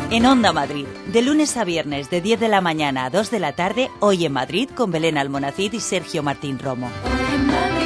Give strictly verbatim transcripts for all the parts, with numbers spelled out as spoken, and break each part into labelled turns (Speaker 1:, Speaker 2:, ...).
Speaker 1: En Onda Madrid, de lunes a viernes de diez de la mañana a dos de la tarde, Hoy en Madrid con Belén Almonacid y Sergio Martín Romo. Hoy en Madrid.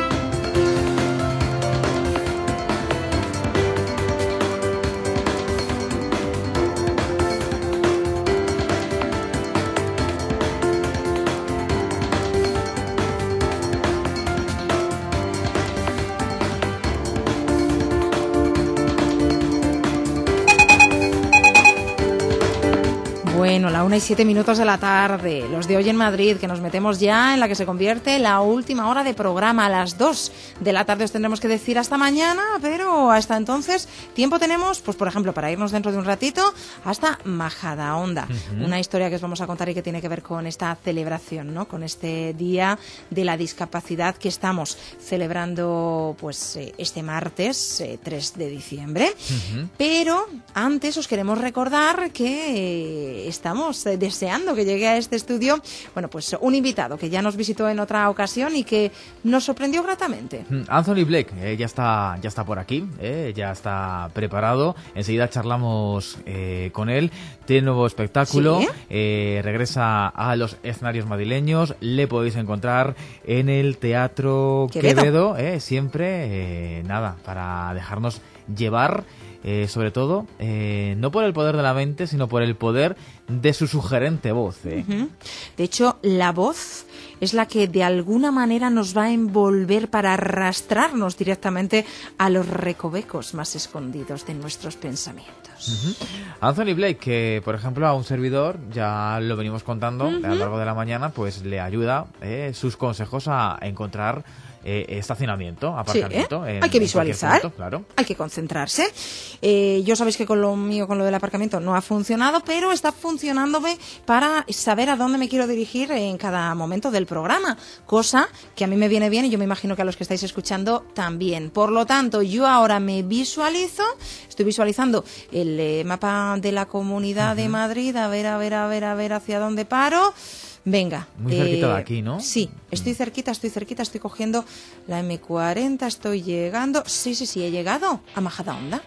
Speaker 2: Bueno, la una y siete minutos de la tarde, los de Hoy en Madrid, que nos metemos ya en la que se convierte la última hora de programa. A las dos de la tarde os tendremos que decir hasta mañana, pero hasta entonces tiempo tenemos, pues por ejemplo, para irnos dentro de un ratito hasta Majadahonda, uh-huh. Una historia que os vamos a contar y que tiene que ver con esta celebración, ¿no? Con este Día de la Discapacidad que estamos celebrando pues eh, este martes eh, tres de diciembre. Uh-huh. Pero antes os queremos recordar que eh, estamos deseando que llegue a este estudio, bueno, pues un invitado que ya nos visitó en otra ocasión y que nos sorprendió gratamente.
Speaker 3: Anthony Blake eh, ya está ya está por aquí, eh, ya está preparado. Enseguida charlamos eh, con él. Tiene nuevo espectáculo, ¿sí? eh, regresa a los escenarios madrileños. Le podéis encontrar en el Teatro Quevedo, Quevedo eh, siempre, eh, nada, para dejarnos llevar. Eh, sobre todo, eh, no por el poder de la mente, sino por el poder de su sugerente voz. Eh.
Speaker 2: Uh-huh. De hecho, la voz es la que de alguna manera nos va a envolver para arrastrarnos directamente a los recovecos más escondidos de nuestros pensamientos.
Speaker 3: Uh-huh. Anthony Blake, que por ejemplo a un servidor, ya lo venimos contando uh-huh. a lo largo de la mañana, pues le ayuda eh, sus consejos a encontrar Eh, estacionamiento, aparcamiento.
Speaker 2: Sí, ¿eh?
Speaker 3: en,
Speaker 2: hay que visualizar,
Speaker 3: punto, claro.
Speaker 2: Hay que concentrarse. Eh, yo sabéis que con lo mío, con lo del aparcamiento, no ha funcionado, pero está funcionándome para saber a dónde me quiero dirigir en cada momento del programa, cosa que a mí me viene bien y yo me imagino que a los que estáis escuchando también. Por lo tanto, yo ahora me visualizo, estoy visualizando el eh, mapa de la Comunidad uh-huh. de Madrid, a ver, a ver, a ver, a ver hacia dónde paro. Venga.
Speaker 3: Muy cerquita eh, de aquí, ¿no?
Speaker 2: Sí, estoy cerquita, estoy cerquita, estoy cogiendo la eme cuarenta, estoy llegando. Sí, sí, sí, he llegado a Majadahonda.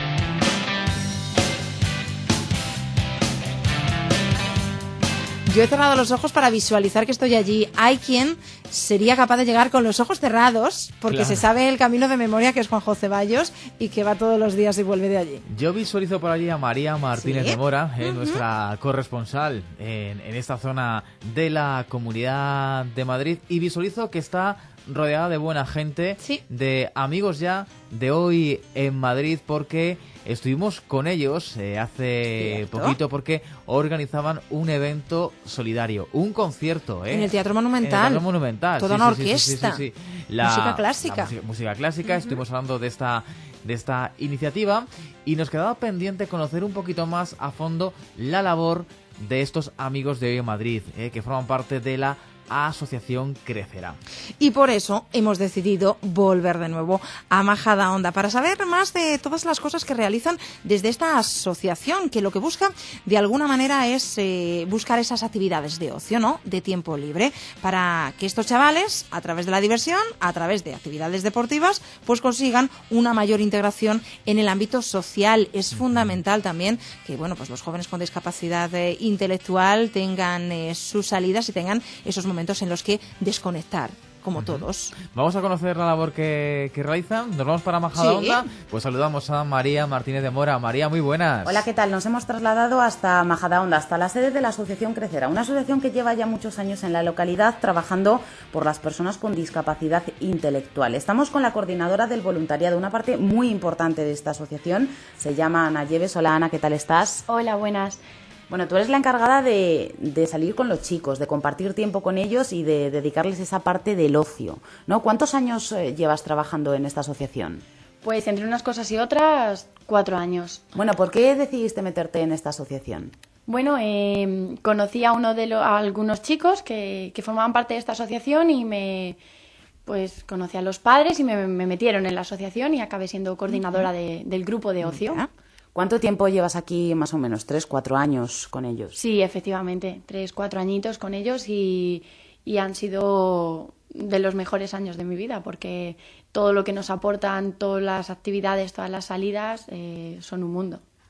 Speaker 2: Yo he cerrado los ojos para visualizar que estoy allí. Hay quien sería capaz de llegar con los ojos cerrados porque claro. se sabe el camino de memoria, que es Juanjo Ceballos, y que va todos los días y vuelve de allí.
Speaker 3: Yo visualizo por allí a María Martínez
Speaker 2: ¿Sí?
Speaker 3: de Mora, eh, uh-huh. nuestra corresponsal en, en esta zona de la Comunidad de Madrid, y visualizo que está rodeada de buena gente,
Speaker 2: sí.
Speaker 3: de amigos ya de Hoy en Madrid, porque estuvimos con ellos eh, hace ¿Cierto? poquito porque organizaban un evento solidario, un concierto. ¿eh?
Speaker 2: En el Teatro Monumental.
Speaker 3: En el Teatro Monumental.
Speaker 2: Toda
Speaker 3: sí,
Speaker 2: una
Speaker 3: sí,
Speaker 2: orquesta.
Speaker 3: Sí, sí, sí, sí. La,
Speaker 2: música clásica.
Speaker 3: La música, música clásica. Uh-huh. Estuvimos hablando de esta, de esta iniciativa y nos quedaba pendiente conocer un poquito más a fondo la labor de estos amigos de Hoy en Madrid, eh, que forman parte de la Asociación Crecerá.
Speaker 2: Y por eso hemos decidido volver de nuevo a Majadahonda para saber más de todas las cosas que realizan desde esta asociación, que lo que busca de alguna manera es eh, buscar esas actividades de ocio, ¿no? De tiempo libre, para que estos chavales, a través de la diversión, a través de actividades deportivas, pues consigan una mayor integración en el ámbito social. Es fundamental también que, bueno, pues los jóvenes con discapacidad eh, intelectual tengan eh, sus salidas y tengan esos momentos momentos en los que desconectar, como uh-huh. todos.
Speaker 3: Vamos a conocer la labor que, que realizan. Nos vamos para Majadahonda. Sí. Pues saludamos a María Martínez de Mora. María, muy buenas.
Speaker 4: Hola, ¿qué tal? Nos hemos trasladado hasta Majadahonda, hasta la sede de la Asociación Crecerá, una asociación que lleva ya muchos años en la localidad trabajando por las personas con discapacidad intelectual. Estamos con la coordinadora del voluntariado, una parte muy importante de esta asociación. Se llama Ana Lleves. Hola, Ana, ¿qué tal estás?
Speaker 5: Hola, buenas.
Speaker 4: Bueno, tú eres la encargada de, de salir con los chicos, de compartir tiempo con ellos y de dedicarles esa parte del ocio, ¿no? ¿Cuántos años eh, llevas trabajando en esta asociación?
Speaker 5: Pues entre unas cosas y otras, cuatro años.
Speaker 4: Bueno, ¿por qué decidiste meterte en esta asociación?
Speaker 5: Bueno, eh, conocí a uno de lo, a algunos chicos que, que formaban parte de esta asociación y me... Pues conocí a los padres y me, me metieron en la asociación y acabé siendo coordinadora de, del grupo de ocio.
Speaker 4: ¿Ya? ¿Cuánto tiempo llevas aquí, más o menos? ¿Tres, cuatro años con ellos?
Speaker 5: Sí, efectivamente, tres, cuatro añitos con ellos y, y han sido de los mejores años de mi vida porque todo lo que nos aportan, todas las actividades, todas las salidas, eh, son un mundo.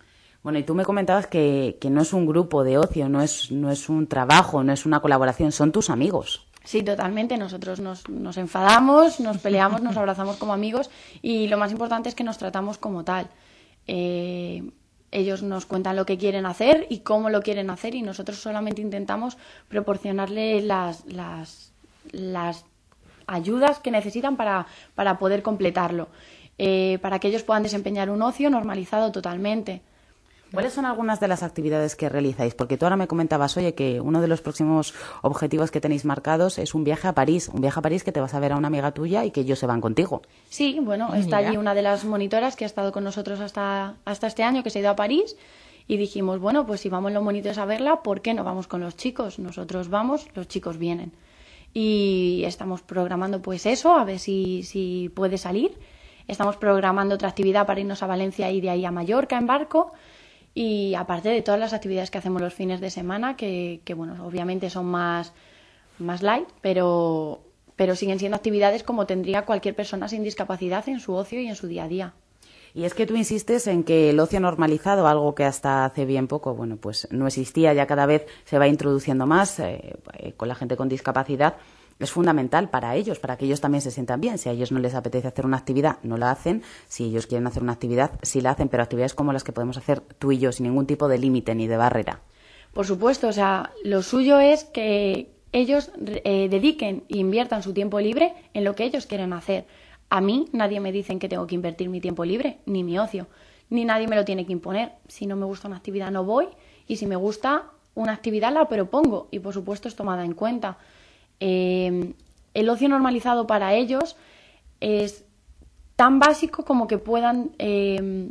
Speaker 4: Bueno, y tú me comentabas que, que no es un grupo de ocio, no es, no es un trabajo, no es una colaboración, son tus amigos.
Speaker 5: Sí, totalmente. Nosotros nos, nos enfadamos, nos peleamos, nos abrazamos como amigos y lo más importante es que nos tratamos como tal. Eh, ellos nos cuentan lo que quieren hacer y cómo lo quieren hacer y nosotros solamente intentamos proporcionarles las, las, las ayudas que necesitan para, para poder completarlo, eh, para que ellos puedan desempeñar un ocio normalizado totalmente.
Speaker 4: ¿Cuáles son algunas de las actividades que realizáis? Porque tú ahora me comentabas, oye, que uno de los próximos objetivos que tenéis marcados es un viaje a París. Un viaje a París que te vas a ver a una amiga tuya y que ellos se van contigo.
Speaker 5: Sí, bueno, está allí una de las monitoras que ha estado con nosotros hasta, hasta este año, que se ha ido a París. Y dijimos, bueno, pues si vamos los monitores a verla, ¿por qué no vamos con los chicos? Nosotros vamos, los chicos vienen. Y estamos programando pues eso, a ver si, si puede salir. Estamos programando otra actividad para irnos a Valencia y de ahí a Mallorca en barco. Y aparte de todas las actividades que hacemos los fines de semana, que, que bueno, obviamente son más, más light, pero, pero siguen siendo actividades como tendría cualquier persona sin discapacidad en su ocio y en su día a día.
Speaker 4: Y es que tú insistes en que el ocio normalizado, algo que hasta hace bien poco, bueno, pues no existía, ya cada vez se va introduciendo más eh, con la gente con discapacidad, es fundamental para ellos, para que ellos también se sientan bien. Si a ellos no les apetece hacer una actividad, no la hacen. Si ellos quieren hacer una actividad, sí la hacen, pero actividades como las que podemos hacer tú y yo, sin ningún tipo de límite ni de barrera.
Speaker 5: Por supuesto, o sea, lo suyo es que ellos eh, dediquen e inviertan su tiempo libre en lo que ellos quieren hacer. A mí nadie me dice en qué tengo que invertir mi tiempo libre, ni mi ocio, ni nadie me lo tiene que imponer. Si no me gusta una actividad no voy, y si me gusta una actividad la propongo, y por supuesto es tomada en cuenta. Eh, el ocio normalizado para ellos es tan básico como que puedan eh,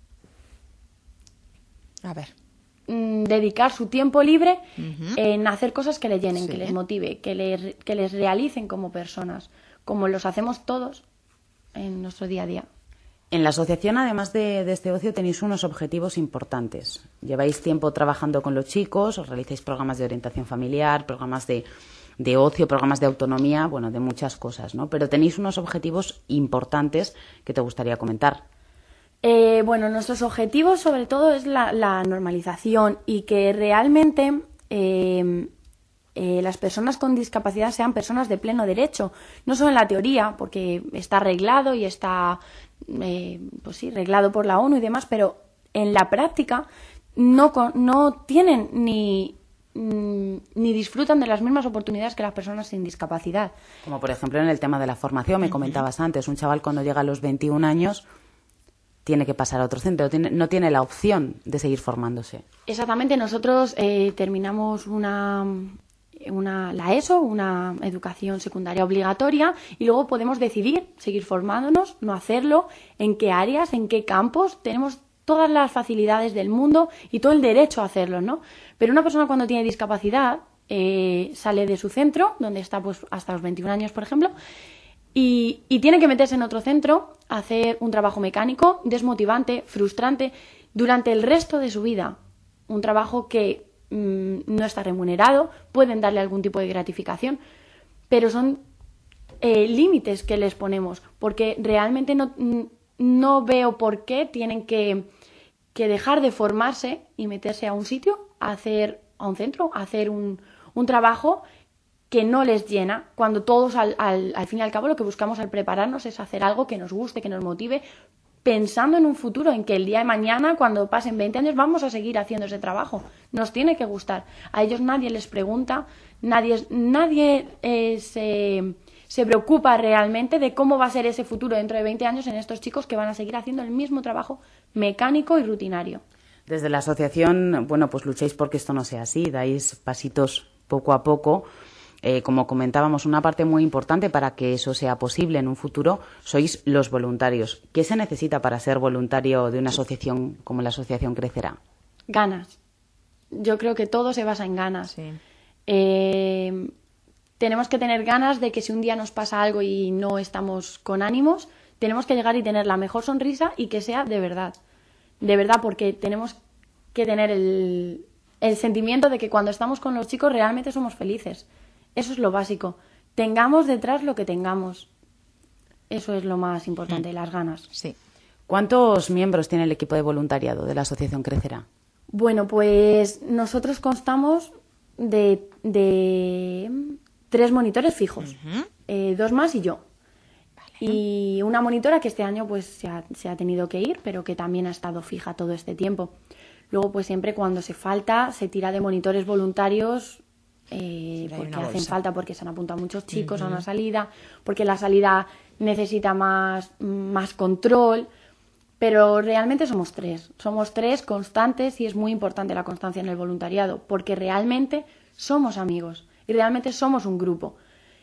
Speaker 2: a ver.
Speaker 5: dedicar su tiempo libre
Speaker 2: Uh-huh.
Speaker 5: en hacer cosas que les llenen,
Speaker 2: Sí.
Speaker 5: que les motive, que les, que les realicen como personas, como los hacemos todos en nuestro día a día.
Speaker 4: En la asociación, además de, de este ocio, tenéis unos objetivos importantes. Lleváis tiempo trabajando con los chicos, os realizáis programas de orientación familiar, programas de, de ocio, programas de autonomía, bueno, de muchas cosas, ¿no? Pero tenéis unos objetivos importantes que te gustaría comentar.
Speaker 5: Eh, bueno, nuestros objetivos sobre todo es la, la normalización y que realmente eh, eh, las personas con discapacidad sean personas de pleno derecho, no solo en la teoría, porque está arreglado y está eh, pues sí, reglado por la ONU y demás, pero en la práctica no, no tienen ni, ni disfrutan de las mismas oportunidades que las personas sin discapacidad.
Speaker 4: Como por ejemplo en el tema de la formación, me comentabas antes, un chaval cuando llega a los veintiún años tiene que pasar a otro centro, tiene, no tiene la opción de seguir formándose.
Speaker 5: Exactamente, nosotros eh, terminamos una, una, la ESO, una educación secundaria obligatoria, y luego podemos decidir seguir formándonos, no hacerlo, en qué áreas, en qué campos. Tenemos todas las facilidades del mundo y todo el derecho a hacerlo, ¿no? Pero una persona cuando tiene discapacidad eh, sale de su centro, donde está pues hasta los veintiún años, por ejemplo, Y, y tiene que meterse en otro centro, hacer un trabajo mecánico, desmotivante, frustrante, durante el resto de su vida. Un trabajo que mmm, no está remunerado, pueden darle algún tipo de gratificación, pero son eh, límites que les ponemos, porque realmente no, no veo por qué tienen que, que dejar de formarse y meterse a un sitio, a hacer a un centro, a hacer un, un trabajo que no les llena, cuando todos al, al, al fin y al cabo lo que buscamos al prepararnos es hacer algo que nos guste, que nos motive, pensando en un futuro, en que el día de mañana, cuando pasen veinte años, vamos a seguir haciendo ese trabajo. Nos tiene que gustar. A ellos nadie les pregunta, nadie, nadie eh, se, se preocupa realmente de cómo va a ser ese futuro dentro de veinte años en estos chicos que van a seguir haciendo el mismo trabajo mecánico y rutinario.
Speaker 4: Desde la asociación, bueno, pues lucháis porque esto no sea así, dais pasitos poco a poco. Eh, como comentábamos, una parte muy importante para que eso sea posible en un futuro sois los voluntarios. ¿Qué se necesita para ser voluntario de una asociación como la Asociación Crecerá?
Speaker 5: Ganas. Yo creo que todo se basa en ganas.
Speaker 2: Sí.
Speaker 5: Eh, tenemos que tener ganas de que si un día nos pasa algo y no estamos con ánimos, tenemos que llegar y tener la mejor sonrisa y que sea de verdad. De verdad, porque tenemos que tener el, el sentimiento de que cuando estamos con los chicos realmente somos felices. Eso es lo básico. Tengamos detrás lo que tengamos. Eso es lo más importante, las ganas.
Speaker 2: Sí.
Speaker 4: ¿Cuántos miembros tiene el equipo de voluntariado de la Asociación Crecerá?
Speaker 5: Bueno, pues nosotros constamos de, de tres monitores fijos, uh-huh. eh, dos más y yo. Vale. Y una monitora que este año pues se ha, se ha tenido que ir, pero que también ha estado fija todo este tiempo. Luego, pues siempre cuando se falta, se tira de monitores voluntarios eh, porque hacen falta, porque se han apuntado muchos chicos uh-huh. a una salida, porque la salida necesita más, más control. Pero realmente somos tres, somos tres constantes y es muy importante la constancia en el voluntariado porque realmente somos amigos y realmente somos un grupo.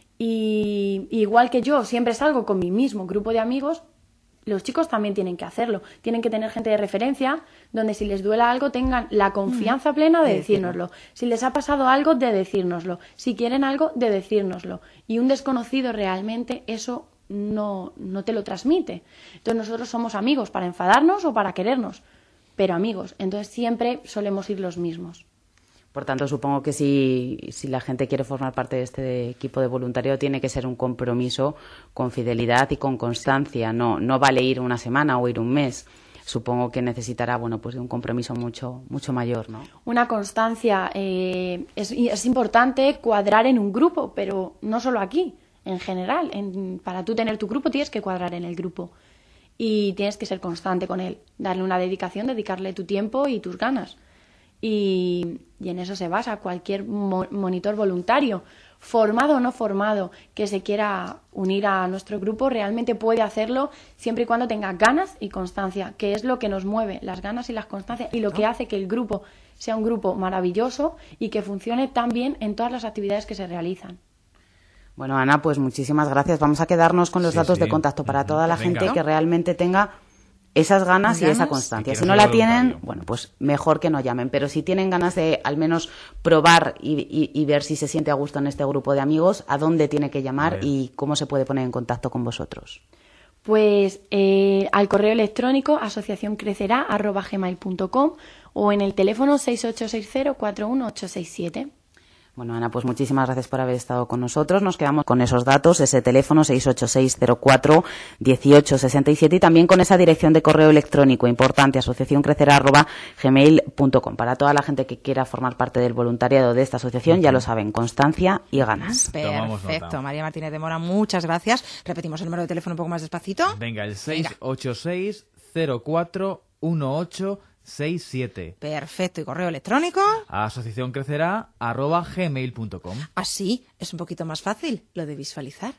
Speaker 5: Y igual que yo siempre salgo con mi mismo grupo de amigos, los chicos también tienen que hacerlo. Tienen que tener gente de referencia donde si les duela algo tengan la confianza plena de decírnoslo. Si les ha pasado algo, de decírnoslo. Si quieren algo, de decírnoslo. Y un desconocido realmente eso no, no te lo transmite. Entonces nosotros somos amigos para enfadarnos o para querernos, pero amigos. Entonces siempre solemos ir los mismos.
Speaker 4: Por tanto, supongo que si, si la gente quiere formar parte de este equipo de voluntariado tiene que ser un compromiso con fidelidad y con constancia. No, no vale ir una semana o ir un mes. Supongo que necesitará, bueno, pues de un compromiso mucho, mucho mayor, ¿no?
Speaker 5: Una constancia. Eh, es, es importante cuadrar en un grupo, pero no solo aquí, en general. En, para tú tener tu grupo tienes que cuadrar en el grupo y tienes que ser constante con él, darle una dedicación, dedicarle tu tiempo y tus ganas. Y, y en eso se basa cualquier mo- monitor voluntario, formado o no formado, que se quiera unir a nuestro grupo, realmente puede hacerlo siempre y cuando tenga ganas y constancia, que es lo que nos mueve, las ganas y las constancias, y lo que hace que el grupo sea un grupo maravilloso y que funcione tan bien en todas las actividades que se realizan.
Speaker 4: Bueno, Ana, pues muchísimas gracias. Vamos a quedarnos con los sí, datos sí. de contacto para toda la Venga. gente que realmente tenga esas ganas, ganas y esa constancia. Si no la tienen, bueno, pues mejor que no llamen. Pero si tienen ganas de al menos probar y, y, y ver si se siente a gusto en este grupo de amigos, ¿a dónde tiene que llamar y cómo se puede poner en contacto con vosotros?
Speaker 5: Pues eh, al correo electrónico asociación crecerá arroba gmail punto com o en el teléfono seis ocho seis cero cuatro uno ocho seis siete.
Speaker 4: Bueno, Ana, pues muchísimas gracias por haber estado con nosotros. Nos quedamos con esos datos, ese teléfono seis ocho seis cero cuatro uno ocho seis siete y también con esa dirección de correo electrónico importante, asociación crecerá arroba gmail punto com. Para toda la gente que quiera formar parte del voluntariado de esta asociación, ya lo saben, constancia y ganas.
Speaker 2: Perfecto. María Martínez de Mora, muchas gracias. Repetimos el número de teléfono un poco más despacito.
Speaker 3: Venga, el seis ocho seis cero cuatro uno ocho seis siete.
Speaker 2: Perfecto. ¿Y correo electrónico?
Speaker 3: asociación crecerá arroba gmail punto com.
Speaker 2: Así es un poquito más fácil lo de visualizar.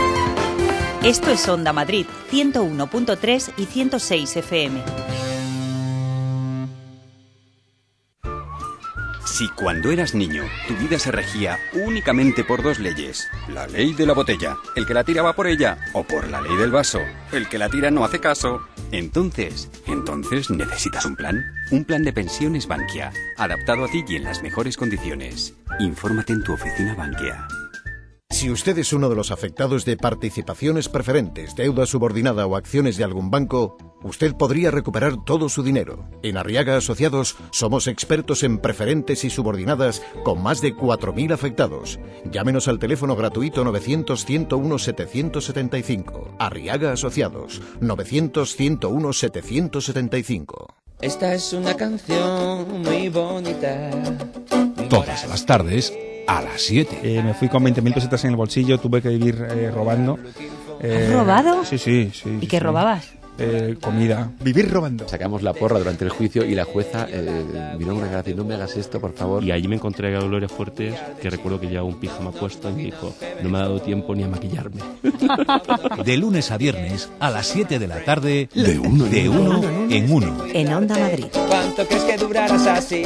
Speaker 1: Esto es Onda Madrid, ciento uno punto tres y ciento seis F M.
Speaker 6: Si cuando eras niño tu vida se regía únicamente por dos leyes, la ley de la botella, el que la tira va por ella, o por la ley del vaso, el que la tira no hace caso, entonces, entonces necesitas un plan. Un plan de pensiones Bankia, adaptado a ti y en las mejores condiciones. Infórmate en tu oficina Bankia.
Speaker 7: Si usted es uno de los afectados de participaciones preferentes, deuda subordinada o acciones de algún banco, usted podría recuperar todo su dinero. En Arriaga Asociados somos expertos en preferentes y subordinadas con más de cuatro mil afectados. Llámenos al teléfono gratuito novecientos ciento uno setecientos setenta y cinco. Arriaga Asociados, novecientos ciento uno setecientos setenta y cinco.
Speaker 8: Esta es una canción muy bonita.
Speaker 9: Todas las tardes a las siete.
Speaker 10: Eh, me fui con veinte mil pesetas en el bolsillo, tuve que vivir eh, robando.
Speaker 1: Eh, ¿Has robado?
Speaker 10: Sí, sí, sí.
Speaker 1: ¿Y qué
Speaker 10: sí.
Speaker 1: robabas?
Speaker 10: Eh, comida. Vivir robando.
Speaker 11: Sacamos la porra durante el juicio y la jueza eh, vino una gracia y no me hagas esto, por favor.
Speaker 12: Y allí me encontré a Dolores Fuertes, que recuerdo que llevaba un pijama puesto y me dijo, no me ha dado tiempo ni a maquillarme.
Speaker 9: De lunes a viernes a las siete de la tarde, de uno, de uno en uno.
Speaker 1: En Onda Madrid.
Speaker 8: ¿Cuánto crees que durarás así?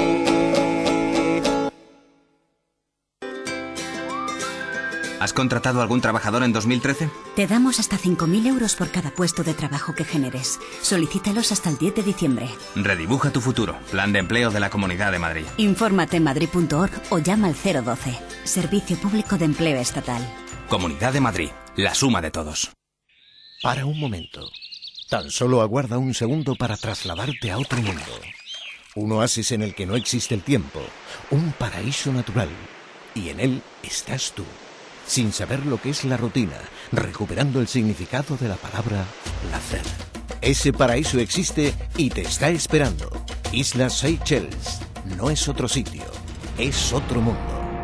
Speaker 6: ¿Has contratado a algún trabajador en dos mil trece?
Speaker 13: Te damos hasta cinco mil euros por cada puesto de trabajo que generes. Solicítalos hasta el diez de diciembre.
Speaker 6: Redibuja tu futuro. Plan de empleo de la Comunidad de Madrid.
Speaker 13: Infórmate en madrid punto org o llama al cero doce. Servicio Público de Empleo Estatal.
Speaker 6: Comunidad de Madrid. La suma de todos.
Speaker 7: Para un momento. Tan solo aguarda un segundo para trasladarte a otro mundo. Un oasis en el que no existe el tiempo. Un paraíso natural. Y en él estás tú. Sin saber lo que es la rutina, recuperando el significado de la palabra nacer. Ese paraíso existe y te está esperando. Islas Seychelles. No es otro sitio, es otro mundo.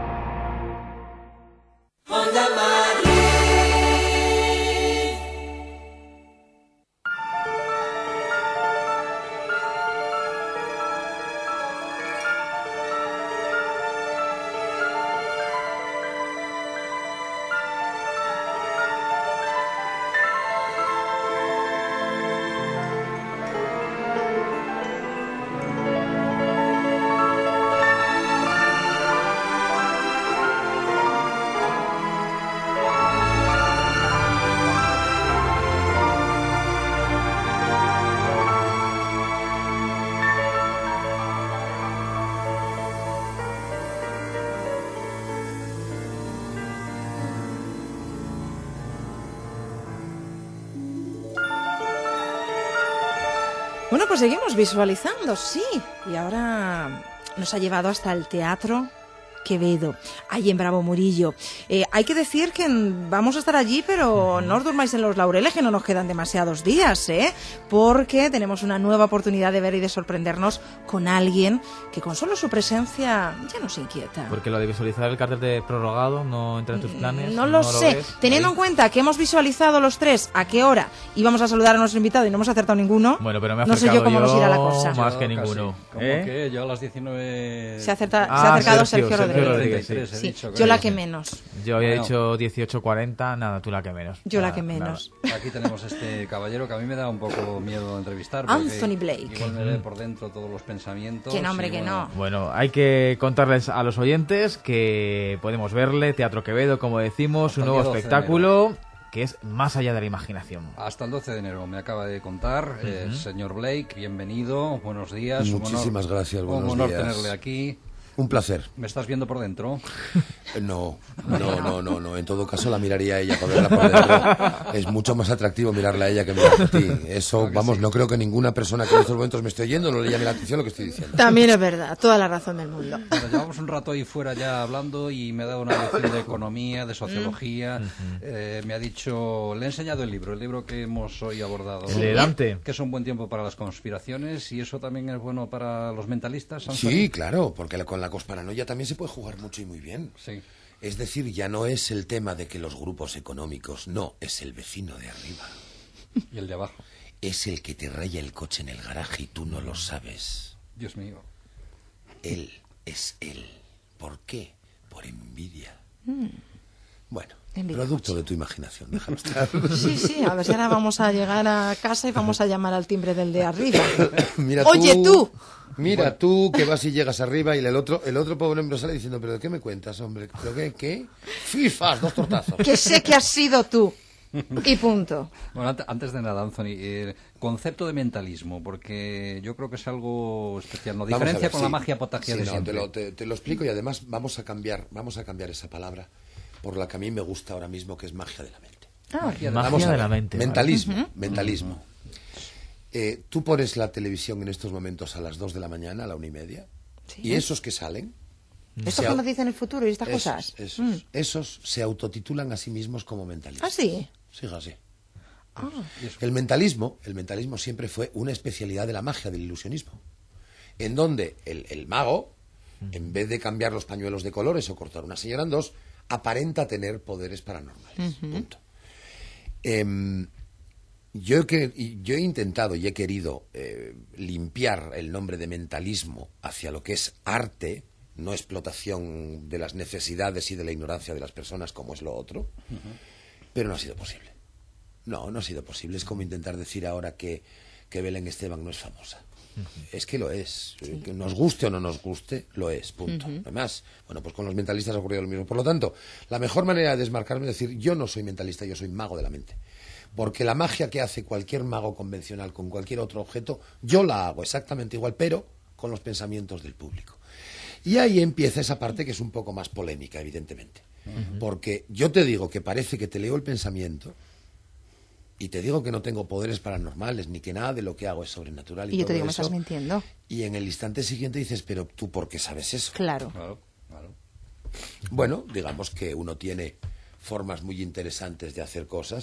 Speaker 2: Bueno, pues seguimos visualizando, sí. Y ahora nos ha llevado hasta el Teatro Quevedo, ahí en Bravo Murillo. Eh, hay que decir que vamos a estar allí, pero no os durmáis en los laureles, que no nos quedan demasiados días, ¿eh? Porque tenemos una nueva oportunidad de ver y de sorprendernos con alguien que con solo su presencia ya nos inquieta.
Speaker 3: Porque lo de visualizar el cartel de prorrogado no entra en tus planes.
Speaker 2: No lo
Speaker 3: no
Speaker 2: sé.
Speaker 3: Lo ves,
Speaker 2: Teniendo
Speaker 3: ahí.
Speaker 2: en cuenta que hemos visualizado los tres a qué hora íbamos a saludar a nuestro invitado y no hemos acertado ninguno,
Speaker 3: Bueno, pero me ha
Speaker 2: no sé yo cómo nos irá la cosa.
Speaker 3: Más
Speaker 14: Yo
Speaker 3: que
Speaker 14: casi.
Speaker 3: ninguno.
Speaker 14: ¿Cómo
Speaker 3: ¿Eh?
Speaker 14: que? Yo a las diecinueve...
Speaker 2: Se ha, acerta-
Speaker 3: Ah,
Speaker 2: se ha acercado
Speaker 3: Sergio,
Speaker 2: Sergio,
Speaker 3: Sergio
Speaker 2: Rodríguez.
Speaker 3: Rodríguez,
Speaker 14: treinta y tres, he
Speaker 2: Sí,
Speaker 14: dicho,
Speaker 2: yo la
Speaker 14: creo.
Speaker 2: que menos.
Speaker 3: Yo había
Speaker 14: Bueno.
Speaker 3: dicho dieciocho cuarenta, nada, tú la que menos.
Speaker 2: Yo la
Speaker 3: Nada,
Speaker 2: que menos.
Speaker 14: Aquí tenemos este caballero que a mí me da un poco miedo entrevistar. porque
Speaker 2: Anthony Blake.
Speaker 14: Igual me ve por dentro todos los pensamientos.
Speaker 2: Que no, hombre,
Speaker 14: y
Speaker 2: que
Speaker 14: bueno,
Speaker 2: no.
Speaker 3: Bueno, hay que contarles a los oyentes que podemos verle, Teatro Quevedo, como decimos,
Speaker 14: Hasta
Speaker 3: un
Speaker 14: el
Speaker 3: nuevo
Speaker 14: día doce de
Speaker 3: espectáculo que es más allá de la imaginación.
Speaker 14: Hasta el doce de enero me acaba de contar. eh,
Speaker 3: Ujú.
Speaker 14: señor Blake, bienvenido, buenos días. un honor-
Speaker 15: Muchísimas gracias, buenos
Speaker 14: Un honor
Speaker 15: días.
Speaker 14: tenerle aquí.
Speaker 15: Un placer.
Speaker 14: ¿Me estás viendo por dentro?
Speaker 15: No, no, no, no, no. En todo caso la miraría a ella para verla por dentro. Es mucho más atractivo mirarla a ella que mirarla a ti. Eso, vamos, no creo que ninguna persona que en estos momentos me esté oyendo no le llame la atención lo que estoy diciendo.
Speaker 2: También es verdad, toda la razón del mundo.
Speaker 14: Bueno, llevamos un rato ahí fuera ya hablando y me ha dado una lección de economía, de sociología. Eh, me ha dicho, le he enseñado el libro, el libro que hemos hoy abordado.
Speaker 3: El de Dante.
Speaker 14: Que es un buen tiempo para las conspiraciones y eso también es bueno para los mentalistas. Anthony.
Speaker 15: Sí, claro, porque la- con la conspiranoia también se puede jugar mucho y muy bien.
Speaker 14: Sí.
Speaker 15: Es decir, ya no es el tema de que los grupos económicos, no, es el vecino de arriba.
Speaker 14: Y el de abajo.
Speaker 15: Es el que te raya el coche en el garaje y tú no lo sabes.
Speaker 14: Dios mío.
Speaker 15: Él es él. ¿Por qué? Por envidia.
Speaker 2: Mm.
Speaker 15: Bueno,
Speaker 2: Envidia
Speaker 15: producto de tu imaginación, déjalo estar.
Speaker 2: Sí, sí, a ver si ahora vamos a llegar a casa y vamos a llamar al timbre del de arriba.
Speaker 15: Mira
Speaker 2: Oye, tú.
Speaker 15: Mira
Speaker 14: Bueno.
Speaker 15: tú que vas y llegas arriba y el otro, el otro pobre hombre sale diciendo, ¿pero de qué me cuentas, hombre? ¿Pero qué? ¿Qué? ¡Fifas! Dos tortazos.
Speaker 2: Que sé que has sido tú. Y punto.
Speaker 14: Bueno, ante- antes de nada, Anthony, eh, concepto de mentalismo, porque yo creo que es algo especial, ¿no?
Speaker 15: Vamos a
Speaker 14: Diferencia
Speaker 15: ver,
Speaker 14: con
Speaker 15: sí.
Speaker 14: la magia potagia
Speaker 15: Sí,
Speaker 14: de
Speaker 15: no,
Speaker 14: siempre.
Speaker 15: te lo, te, te lo explico y además vamos a cambiar, vamos a cambiar esa palabra por la que a mí me gusta ahora mismo, que es magia de la mente.
Speaker 2: Ah,
Speaker 3: Magia
Speaker 15: Vamos a
Speaker 3: de
Speaker 15: ver,
Speaker 3: la mente. ¿vale?
Speaker 15: Mentalismo,
Speaker 2: Ujú.
Speaker 15: mentalismo. Eh, tú pones la televisión en estos momentos a las dos de la mañana, a la una y media,
Speaker 2: Sí.
Speaker 15: y esos que salen,
Speaker 2: Esto
Speaker 15: se
Speaker 2: que
Speaker 15: au-
Speaker 2: nos dicen el futuro y estas
Speaker 15: esos,
Speaker 2: cosas.
Speaker 15: esos,
Speaker 2: Mm.
Speaker 15: esos se autotitulan a sí mismos como mentalistas.
Speaker 2: Ah, sí.
Speaker 15: Fíjate.
Speaker 2: Ah.
Speaker 15: El mentalismo, el mentalismo siempre fue una especialidad de la magia, del ilusionismo, en donde el, el mago, en vez de cambiar los pañuelos de colores o cortar una señora en dos, aparenta tener poderes paranormales.
Speaker 2: Ujú.
Speaker 15: Punto. Em, yo, he que- y- yo he intentado y he querido eh, limpiar el nombre de mentalismo hacia lo que es arte, no explotación de las necesidades y de la ignorancia de las personas como es lo otro, pero no ha sido posible. No, no ha sido posible. Es como intentar decir ahora que, que Belén Esteban no es famosa. Es que lo es. Eh, Que nos guste o no nos guste, lo es, punto.
Speaker 2: Ujú.
Speaker 15: Además, bueno, pues con los mentalistas ha ocurrido lo mismo. Por lo tanto, la mejor manera de desmarcarme es decir, yo no soy mentalista, yo soy mago de la mente. Porque la magia que hace cualquier mago convencional con cualquier otro objeto, yo la hago exactamente igual, pero con los pensamientos del público. Y ahí empieza esa parte que es un poco más polémica, evidentemente. Porque yo te digo que parece que te leo el pensamiento y te digo que no tengo poderes paranormales ni que nada de lo que hago es sobrenatural. Y,
Speaker 2: Y yo te
Speaker 15: todo
Speaker 2: digo, me
Speaker 15: eso,
Speaker 2: estás mintiendo.
Speaker 15: y en el instante siguiente dices, pero tú, ¿por qué sabes eso?
Speaker 2: Claro.
Speaker 14: Claro, claro.
Speaker 15: Bueno, digamos que uno tiene formas muy interesantes de hacer cosas.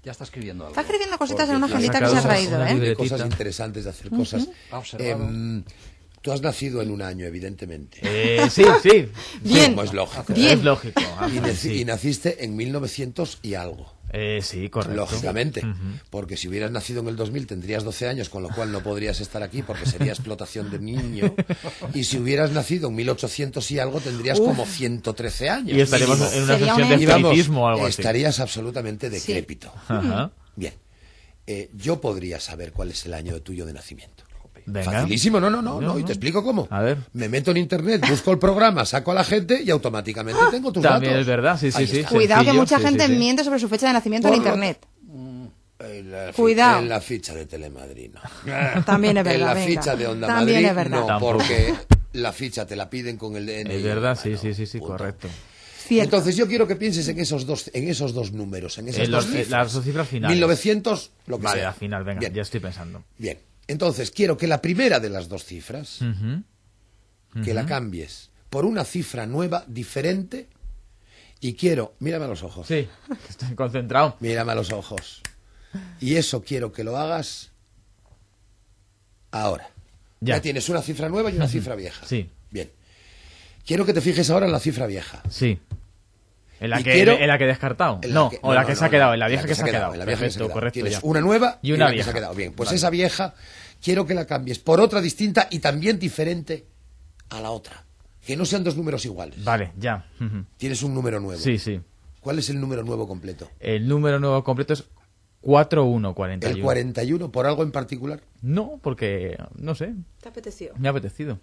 Speaker 14: Ya está escribiendo algo.
Speaker 2: Está escribiendo cositas
Speaker 15: Porque
Speaker 2: en una agendita que se ha traído, ¿eh?
Speaker 15: Hay cosas interesantes de hacer cosas.
Speaker 14: Uh-huh. Ha observado.
Speaker 15: Eh, tú has nacido en un año, evidentemente.
Speaker 3: Eh, sí, sí.
Speaker 2: Bien.
Speaker 15: Como es lógico.
Speaker 3: Bien. Es lógico. Ah,
Speaker 15: y, naci-
Speaker 3: sí.
Speaker 15: y naciste en mil novecientos y algo.
Speaker 3: Eh, sí, correcto.
Speaker 15: Lógicamente,
Speaker 3: Uh-huh.
Speaker 15: porque si hubieras nacido en el dos mil tendrías doce años, con lo cual no podrías estar aquí porque sería explotación de niño. Y si hubieras nacido en mil ochocientos y algo tendrías
Speaker 2: Uf.
Speaker 15: como ciento trece años.
Speaker 3: Y estaríamos
Speaker 15: mínimo.
Speaker 3: en una
Speaker 2: Sería
Speaker 3: sesión
Speaker 2: un
Speaker 3: de
Speaker 15: Y vamos,
Speaker 3: espiritismo o algo así.
Speaker 15: estarías absolutamente decrépito.
Speaker 3: Ajá.
Speaker 15: Bien, eh, yo podría saber cuál es el año tuyo de nacimiento.
Speaker 3: Venga.
Speaker 15: Facilísimo, no, no, no, no, y te explico cómo.
Speaker 3: A ver.
Speaker 15: Me meto en internet, busco el programa, saco a la gente y automáticamente tengo tus
Speaker 3: También
Speaker 15: datos.
Speaker 3: es verdad, sí, sí,
Speaker 15: Ahí
Speaker 3: sí.
Speaker 15: está.
Speaker 2: Cuidado que
Speaker 3: Sencillo,
Speaker 2: mucha
Speaker 3: sí,
Speaker 2: gente
Speaker 3: sí, sí.
Speaker 2: miente sobre su fecha de nacimiento en
Speaker 15: Por lo-
Speaker 2: internet.
Speaker 15: En la, fi-
Speaker 2: Cuidado.
Speaker 15: en la ficha de Telemadrid, no.
Speaker 2: También es verdad,
Speaker 15: En la
Speaker 2: venga.
Speaker 15: ficha de Onda
Speaker 2: También
Speaker 15: Madrid,
Speaker 2: es verdad.
Speaker 15: no,
Speaker 3: Tampoco.
Speaker 15: porque la ficha te la piden con el D N I.
Speaker 3: Es verdad, sí,
Speaker 15: Bueno,
Speaker 3: sí, sí, sí,
Speaker 15: punto.
Speaker 3: correcto.
Speaker 2: Cierto.
Speaker 15: Entonces yo quiero que pienses en esos dos, en esos dos números, en esas
Speaker 3: En
Speaker 15: dos
Speaker 3: los- eh,
Speaker 15: cifras.
Speaker 3: las dos cifras finales.
Speaker 15: mil novecientos, lo que
Speaker 3: Vale,
Speaker 15: sea.
Speaker 3: al final, venga,
Speaker 15: Bien.
Speaker 3: ya estoy pensando.
Speaker 15: Bien. Entonces quiero que la primera de las dos cifras,
Speaker 3: Ujú.
Speaker 15: que la
Speaker 3: Ujú.
Speaker 15: cambies por una cifra nueva, diferente, y quiero, mírame a los ojos.
Speaker 3: Sí, estoy concentrado.
Speaker 15: Mírame a los ojos. Y eso quiero que lo hagas ahora.
Speaker 3: Ya.
Speaker 15: Ya, tienes una cifra nueva y una cifra vieja.
Speaker 3: Sí.
Speaker 15: Bien. Quiero que te fijes ahora en la cifra vieja.
Speaker 3: Sí. ¿En la,
Speaker 15: Y
Speaker 3: que,
Speaker 15: quiero-
Speaker 3: en la que he descartado?
Speaker 15: En la
Speaker 3: No,
Speaker 15: que-
Speaker 3: o la
Speaker 15: no,
Speaker 3: que
Speaker 15: no,
Speaker 3: se ha
Speaker 15: no,
Speaker 3: quedado,
Speaker 15: no,
Speaker 3: en la vieja que se ha quedado.
Speaker 15: en la vieja que se
Speaker 3: Perfecto,
Speaker 15: ha quedado.
Speaker 3: correcto.
Speaker 15: Tienes
Speaker 3: ya.
Speaker 15: una nueva
Speaker 3: y
Speaker 15: y
Speaker 3: una
Speaker 15: la que
Speaker 3: vieja.
Speaker 15: se ha quedado. Bien, pues
Speaker 3: Vale.
Speaker 15: esa vieja quiero que la cambies por otra distinta y también diferente a la otra. Que no sean dos números iguales.
Speaker 3: Vale, ya. Ujú.
Speaker 15: Tienes un número nuevo.
Speaker 3: Sí, sí.
Speaker 15: ¿Cuál es el número nuevo completo?
Speaker 3: El número nuevo completo es cuatro uno cuarenta y uno.
Speaker 15: ¿El cuarenta y uno por algo en particular?
Speaker 3: No, porque, no sé,
Speaker 2: ¿Te apeteció?
Speaker 3: me ha apetecido.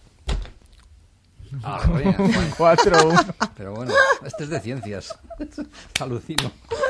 Speaker 14: Ah, vea.
Speaker 3: cuatro uno.
Speaker 14: Pero bueno, este es de ciencias. Alucino.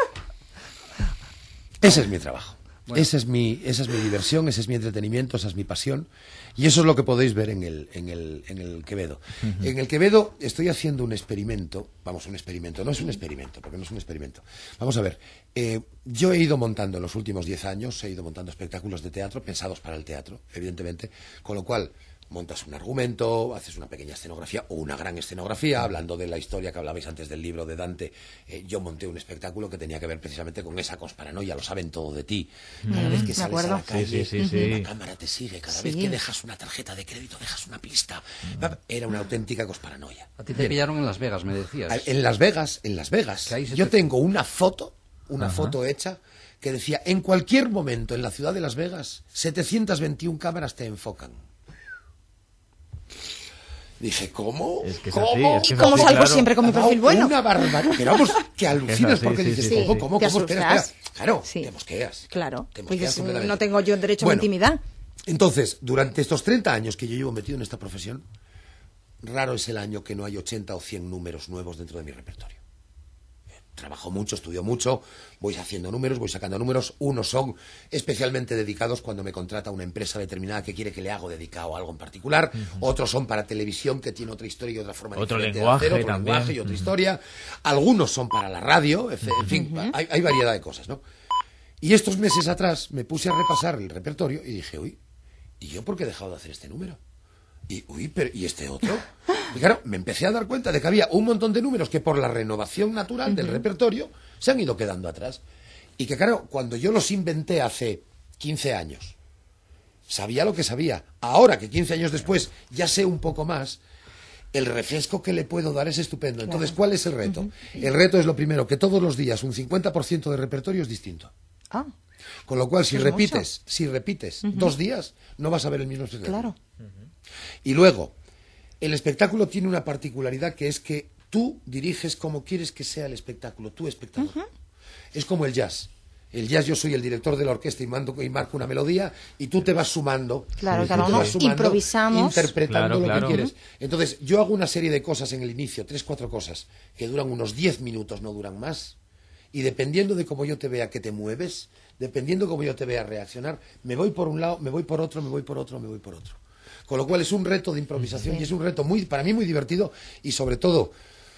Speaker 15: Ese es mi trabajo.
Speaker 14: Bueno.
Speaker 15: Esa es mi, esa es mi diversión, ese es mi entretenimiento, esa es mi pasión. Y eso es lo que podéis ver en el, en el, en el Quevedo.
Speaker 3: Ujú.
Speaker 15: En el Quevedo estoy haciendo un experimento. Vamos, un experimento. No es un experimento, porque no es un experimento. Vamos a ver. eh, yo he ido montando en los últimos diez años, he ido montando espectáculos de teatro pensados para el teatro, evidentemente. Con lo cual, montas un argumento, haces una pequeña escenografía o una gran escenografía, hablando de la historia que hablabais antes del libro de Dante. Eh, yo monté un espectáculo que tenía que ver precisamente con esa consparanoia, lo saben todo de ti. Cada
Speaker 2: Mm,
Speaker 15: vez que
Speaker 2: me
Speaker 15: sales
Speaker 2: acuerdo.
Speaker 15: a la calle,
Speaker 3: Sí, sí, sí, sí.
Speaker 15: la cámara te sigue. Cada
Speaker 2: Sí.
Speaker 15: vez que dejas una tarjeta de crédito, dejas una pista. Era una auténtica consparanoia.
Speaker 14: A ti te pillaron en Las Vegas, me decías.
Speaker 15: En Las Vegas, en Las Vegas,
Speaker 14: Que ahí se
Speaker 15: yo
Speaker 14: te-
Speaker 15: tengo una foto, una
Speaker 3: Ajá.
Speaker 15: foto hecha, que decía, en cualquier momento en la ciudad de Las Vegas, setecientas veintiuna cámaras te enfocan. Dije, ¿cómo?
Speaker 3: Es que es
Speaker 15: ¿Cómo?
Speaker 3: así, es que
Speaker 2: ¿Y
Speaker 3: es
Speaker 2: cómo
Speaker 3: así,
Speaker 2: salgo
Speaker 3: claro.
Speaker 2: siempre con mi
Speaker 15: Ha dado
Speaker 2: perfil bueno?
Speaker 15: Una barbaridad. Pero vamos, que alucinas
Speaker 3: así,
Speaker 15: porque
Speaker 3: sí,
Speaker 15: dices,
Speaker 3: sí,
Speaker 15: ¿cómo,
Speaker 3: sí.
Speaker 15: cómo,
Speaker 2: ¿Te
Speaker 15: cómo? Espera,
Speaker 2: asustas?
Speaker 15: espera. Claro,
Speaker 2: Sí.
Speaker 15: te mosqueas.
Speaker 2: Claro.
Speaker 15: Te
Speaker 2: Pues
Speaker 15: mosqueas
Speaker 2: es-
Speaker 15: completamente.
Speaker 2: no tengo yo derecho a
Speaker 15: Bueno,
Speaker 2: mi intimidad.
Speaker 15: Entonces, durante estos treinta años que yo llevo metido en esta profesión, raro es el año que no hay ochenta o cien números nuevos dentro de mi repertorio. Trabajo mucho, estudio mucho, voy haciendo números, voy sacando números. Unos son especialmente dedicados cuando me contrata una empresa determinada que quiere que le haga dedicado a algo en particular. Otros son para televisión, que tiene otra historia y otra forma
Speaker 3: Otro
Speaker 15: diferente
Speaker 3: lenguaje
Speaker 15: de hacer, otro
Speaker 3: también.
Speaker 15: lenguaje y otra
Speaker 3: Ujú.
Speaker 15: historia. Algunos son para la radio, en fin, en fin, hay, hay variedad de cosas, ¿no? Y estos meses atrás me puse a repasar el repertorio y dije, uy, ¿y yo por qué he dejado de hacer este número? Y, uy, pero, ¿y este otro? Y claro, me empecé a dar cuenta de que había un montón de números que por la renovación natural del repertorio se han ido quedando atrás. Y que claro, cuando yo los inventé hace quince años, sabía lo que sabía. Ahora que quince años después ya sé un poco más, el refresco que le puedo dar es estupendo. Entonces, ¿cuál es el reto? El reto es lo primero, que todos los días un cincuenta por ciento de repertorio es distinto.
Speaker 2: Ah,
Speaker 15: Con lo cual, si
Speaker 2: Es
Speaker 15: repites, si repites
Speaker 2: Ujú.
Speaker 15: dos días, no vas a ver el mismo espectáculo.
Speaker 2: claro.
Speaker 15: Y luego, el espectáculo tiene una particularidad que es que tú diriges como quieres que sea el espectáculo, tu espectáculo. Es como el jazz. El jazz, yo soy el director de la orquesta y, mando, y marco una melodía y tú te vas sumando.
Speaker 2: Claro,
Speaker 15: tú
Speaker 2: cada
Speaker 15: te
Speaker 2: uno
Speaker 15: vas sumando,
Speaker 2: improvisamos.
Speaker 15: interpretando
Speaker 3: Claro,
Speaker 15: lo
Speaker 3: claro.
Speaker 15: que quieres. Entonces, yo hago una serie de cosas en el inicio, tres, cuatro cosas, que duran unos diez minutos, no duran más. Y dependiendo de cómo yo te vea que te mueves, dependiendo de cómo yo te vea reaccionar, me voy por un lado, me voy por otro, me voy por otro, me voy por otro. Con lo cual es un reto de improvisación y es un reto muy, para mí muy divertido y sobre todo,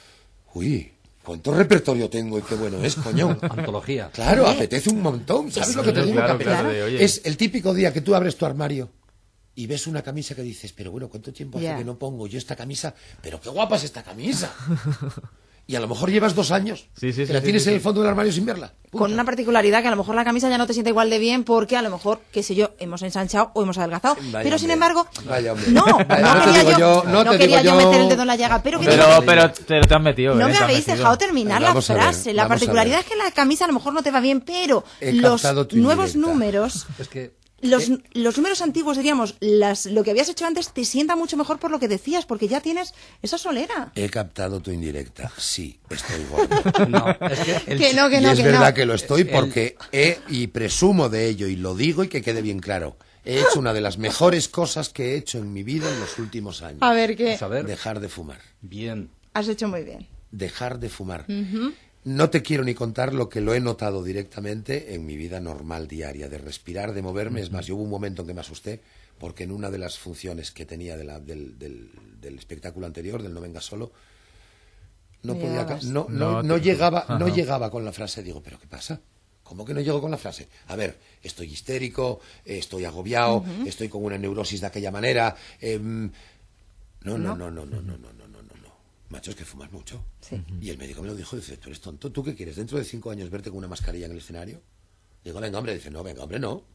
Speaker 15: uy, cuánto repertorio tengo y qué bueno es, coño.
Speaker 14: Antología.
Speaker 15: Claro,
Speaker 2: Sí.
Speaker 15: apetece un montón, ¿sabes
Speaker 3: Sí,
Speaker 15: lo que te digo?
Speaker 3: claro,
Speaker 15: Que
Speaker 3: claro,
Speaker 15: apetece.
Speaker 3: de, oye.
Speaker 15: Es el típico día que tú abres tu armario y ves una camisa que dices, pero bueno, ¿cuánto tiempo hace
Speaker 2: Ya.
Speaker 15: que no pongo yo esta camisa? Pero qué guapa es esta camisa. y a lo mejor llevas dos años
Speaker 3: sí, sí,
Speaker 15: que
Speaker 3: sí,
Speaker 15: la
Speaker 3: sí,
Speaker 15: tienes
Speaker 3: sí,
Speaker 15: en
Speaker 3: sí.
Speaker 15: el fondo del armario sin verla.
Speaker 2: Con una particularidad que a lo mejor la camisa ya no te siente igual de bien porque a lo mejor, qué sé yo, hemos ensanchado o hemos adelgazado.
Speaker 15: Vaya
Speaker 2: pero sin
Speaker 15: hombre.
Speaker 2: embargo,
Speaker 15: Vaya hombre.
Speaker 2: no,
Speaker 15: Vaya,
Speaker 2: no,
Speaker 15: no te
Speaker 2: quería
Speaker 15: digo
Speaker 2: yo,
Speaker 15: yo, no
Speaker 2: no
Speaker 15: te
Speaker 2: quería
Speaker 15: digo
Speaker 2: yo
Speaker 15: yo.
Speaker 2: meter el dedo en la llaga, pero que
Speaker 3: Pero,
Speaker 2: digo-
Speaker 3: pero te, te has metido.
Speaker 2: no
Speaker 3: ¿eh?
Speaker 2: me
Speaker 3: Te has
Speaker 2: habéis
Speaker 3: metido.
Speaker 2: dejado terminar la
Speaker 15: Vamos a ver,
Speaker 2: frase. La
Speaker 15: vamos a
Speaker 2: particularidad
Speaker 15: ver.
Speaker 2: es que la camisa a lo mejor no te va bien, pero
Speaker 15: He
Speaker 2: los
Speaker 15: captado tu
Speaker 2: nuevos
Speaker 15: indirecta.
Speaker 2: números,
Speaker 14: Es que
Speaker 2: los, los números antiguos, diríamos, las, lo que habías hecho antes te sienta mucho mejor por lo que decías, porque ya tienes esa solera.
Speaker 15: He captado tu indirecta. Sí, estoy gordo.
Speaker 14: no, es que el-
Speaker 2: Que no, que
Speaker 15: y
Speaker 2: no,
Speaker 15: es
Speaker 2: que
Speaker 15: verdad
Speaker 2: no.
Speaker 15: que lo estoy
Speaker 14: El-
Speaker 15: porque he, y presumo de ello, y lo digo y que quede bien claro, he hecho una de las mejores cosas que he hecho en mi vida en los últimos años.
Speaker 2: A ver, ¿qué?
Speaker 14: a ver,
Speaker 15: Dejar de fumar.
Speaker 14: bien.
Speaker 2: Has hecho muy bien.
Speaker 15: Dejar de fumar.
Speaker 2: Ujú.
Speaker 15: No te quiero ni contar lo que lo he notado directamente en mi vida normal diaria, de respirar, de moverme. Es más, yo hubo un momento en que me asusté porque en una de las funciones que tenía de la- del, del- del espectáculo anterior, del No Venga Solo, no,
Speaker 2: No
Speaker 15: podía, ca-
Speaker 2: llegabas.
Speaker 15: no,
Speaker 3: No,
Speaker 15: no, no
Speaker 3: te-
Speaker 15: llegaba, no
Speaker 3: Ajá.
Speaker 15: llegaba con la frase. Digo, ¿pero qué pasa? ¿Cómo que no llego con la frase? A ver, estoy histérico, eh, estoy agobiado,
Speaker 2: Ujú.
Speaker 15: estoy con una neurosis de aquella manera. em, no, no,
Speaker 2: No.
Speaker 15: no, no, no, no, no, no, no, no, no. Macho, es que fumas mucho.
Speaker 2: Sí.
Speaker 15: Y el médico me lo dijo, dice, tú eres tonto, ¿tú qué quieres? ¿Dentro de cinco años verte con una mascarilla en el escenario? Digo, venga, hombre, dice, no, venga, hombre, no.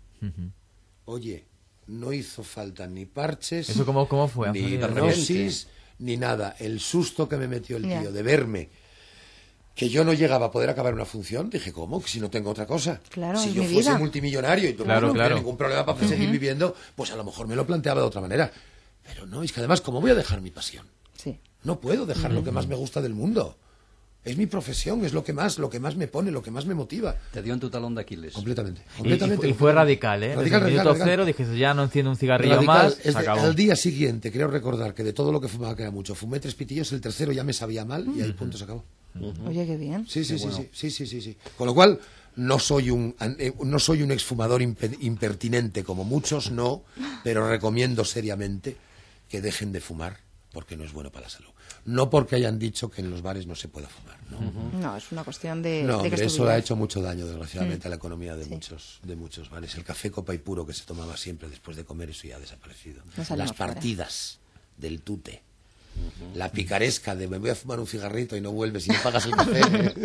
Speaker 15: Oye, no hizo falta ni parches,
Speaker 3: ¿Eso cómo, cómo fue,
Speaker 15: ni
Speaker 3: Anthony?
Speaker 15: neurosis, ni nada. El susto que me metió el
Speaker 2: Ya.
Speaker 15: tío de verme que yo no llegaba a poder acabar una función, dije, ¿cómo? Que si no tengo otra cosa.
Speaker 2: Claro,
Speaker 15: si
Speaker 2: es
Speaker 15: yo
Speaker 2: mi
Speaker 15: fuese
Speaker 2: vida.
Speaker 15: multimillonario y tuviera
Speaker 3: Claro,
Speaker 15: no tuviera
Speaker 3: claro.
Speaker 15: ningún problema para seguir viviendo, pues a lo mejor me lo planteaba de otra manera. Pero no, es que además, ¿cómo voy a dejar mi pasión?
Speaker 2: Sí.
Speaker 15: No puedo dejar lo que más me gusta del mundo. Es mi profesión, es lo que más, lo que más me pone, lo que más me motiva.
Speaker 14: Te dio en tu talón de Aquiles.
Speaker 15: Completamente.
Speaker 3: Y, y
Speaker 15: completamente
Speaker 3: fue- y fue radical, ¿eh?
Speaker 15: Radical,
Speaker 3: Desde el
Speaker 15: radical,
Speaker 3: minuto
Speaker 15: radical.
Speaker 3: cero dijiste, ya no enciendo un cigarrillo
Speaker 15: Radical.
Speaker 3: más,
Speaker 15: Es
Speaker 3: se
Speaker 15: de-
Speaker 3: acabó.
Speaker 15: al día siguiente, creo recordar que de todo lo que fumaba, que era mucho, fumé tres pitillos, el tercero ya me sabía mal y ahí punto se acabó.
Speaker 2: Oye, qué bien.
Speaker 15: Sí, sí,
Speaker 14: Qué
Speaker 15: sí,
Speaker 14: bueno.
Speaker 15: sí, sí, sí, sí, sí. Con lo cual, no soy un, eh, no soy un exfumador impe- impertinente como muchos, no, pero recomiendo seriamente que dejen de fumar porque no es bueno para la salud. No porque hayan dicho que en los bares no se pueda fumar, no.
Speaker 2: No, es una cuestión de,
Speaker 15: No,
Speaker 2: de que
Speaker 15: hombre, eso
Speaker 2: estuvieras.
Speaker 15: ha hecho mucho daño, desgraciadamente,
Speaker 2: Mm.
Speaker 15: a la economía de
Speaker 2: Sí.
Speaker 15: muchos de muchos bares. El café copa y puro que se tomaba siempre después de comer, eso ya ha desaparecido.
Speaker 2: No salimos
Speaker 15: Las
Speaker 2: fuera.
Speaker 15: partidas del tute. La picaresca de me voy a fumar un cigarrito y no vuelves y no pagas el café.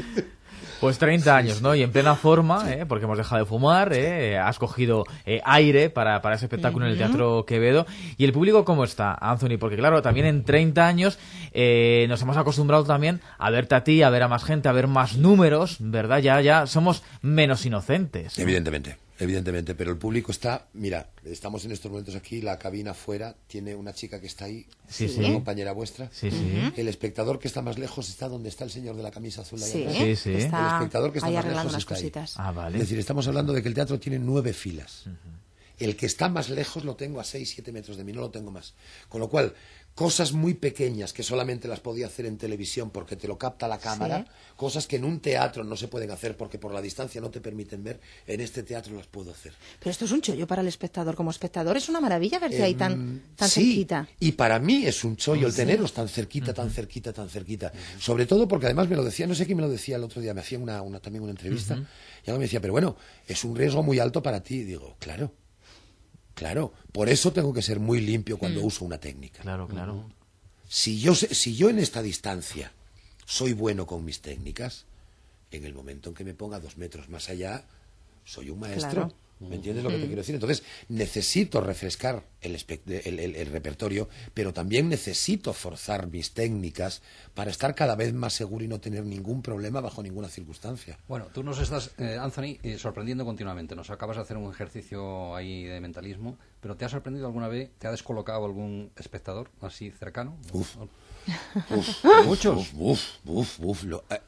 Speaker 3: Pues treinta años, ¿no? Y en plena forma, ¿eh? Porque hemos dejado de fumar, ¿eh? Has cogido eh, aire para, para ese espectáculo en el Teatro Quevedo. ¿Y el público cómo está, Anthony? Porque claro, también en treinta años eh, nos hemos acostumbrado también a verte a ti, a ver a más gente, a ver más números, ¿verdad? Ya, ya somos menos inocentes, ¿no?
Speaker 15: Evidentemente, evidentemente, pero el público está, mira, estamos en estos momentos aquí, la cabina afuera, tiene una chica que está ahí,
Speaker 3: Sí,
Speaker 15: una
Speaker 3: sí.
Speaker 15: compañera vuestra.
Speaker 3: Sí, sí.
Speaker 15: El espectador que está más lejos está donde está el señor de la camisa azul. ahí
Speaker 2: Sí,
Speaker 15: atrás.
Speaker 3: Sí, sí.
Speaker 2: está
Speaker 15: El espectador que está
Speaker 2: ahí
Speaker 15: más
Speaker 2: arreglando
Speaker 15: lejos
Speaker 2: unas
Speaker 15: está ahí.
Speaker 2: cositas.
Speaker 3: Ah, vale.
Speaker 15: Es decir, estamos hablando de que el teatro tiene nueve filas. El que está más lejos lo tengo a seis, siete metros de mí, no lo tengo más. Con lo cual, cosas muy pequeñas que solamente las podía hacer en televisión porque te lo capta la cámara,
Speaker 2: Sí.
Speaker 15: cosas que en un teatro no se pueden hacer porque por la distancia no te permiten ver, en este teatro las puedo hacer.
Speaker 2: Pero esto es un chollo para el espectador. Como espectador es una maravilla verte ahí tan,
Speaker 15: Em,
Speaker 2: tan
Speaker 15: sí,
Speaker 2: cerquita.
Speaker 15: y para mí es un chollo el
Speaker 2: Sí.
Speaker 15: teneros tan cerquita, tan cerquita, tan cerquita. Sobre todo porque además me lo decía, no sé quién me lo decía el otro día, me hacía una, una también una entrevista, y algo me decía, pero bueno, es un riesgo muy alto para ti. Y digo, claro, claro, por eso tengo que ser muy limpio cuando uso una técnica.
Speaker 3: Claro, claro.
Speaker 15: Si yo, sé- si yo en esta distancia soy bueno con mis técnicas, en el momento en que me ponga dos metros más allá, soy un maestro.
Speaker 2: Claro.
Speaker 15: ¿Me entiendes lo que te quiero decir? Entonces, necesito refrescar el, espe- el- el- el repertorio, pero también necesito forzar mis técnicas para estar cada vez más seguro y no tener ningún problema bajo ninguna circunstancia.
Speaker 14: Bueno, tú nos estás, eh, Anthony, eh, sorprendiendo continuamente. Nos acabas de hacer un ejercicio ahí de mentalismo, pero ¿te ha sorprendido alguna vez? ¿Te ha descolocado algún espectador así cercano?
Speaker 15: Uf.
Speaker 14: Uf.
Speaker 15: Uf,
Speaker 14: Muchos.
Speaker 15: Uf, uf, uf, uf, lo- eh,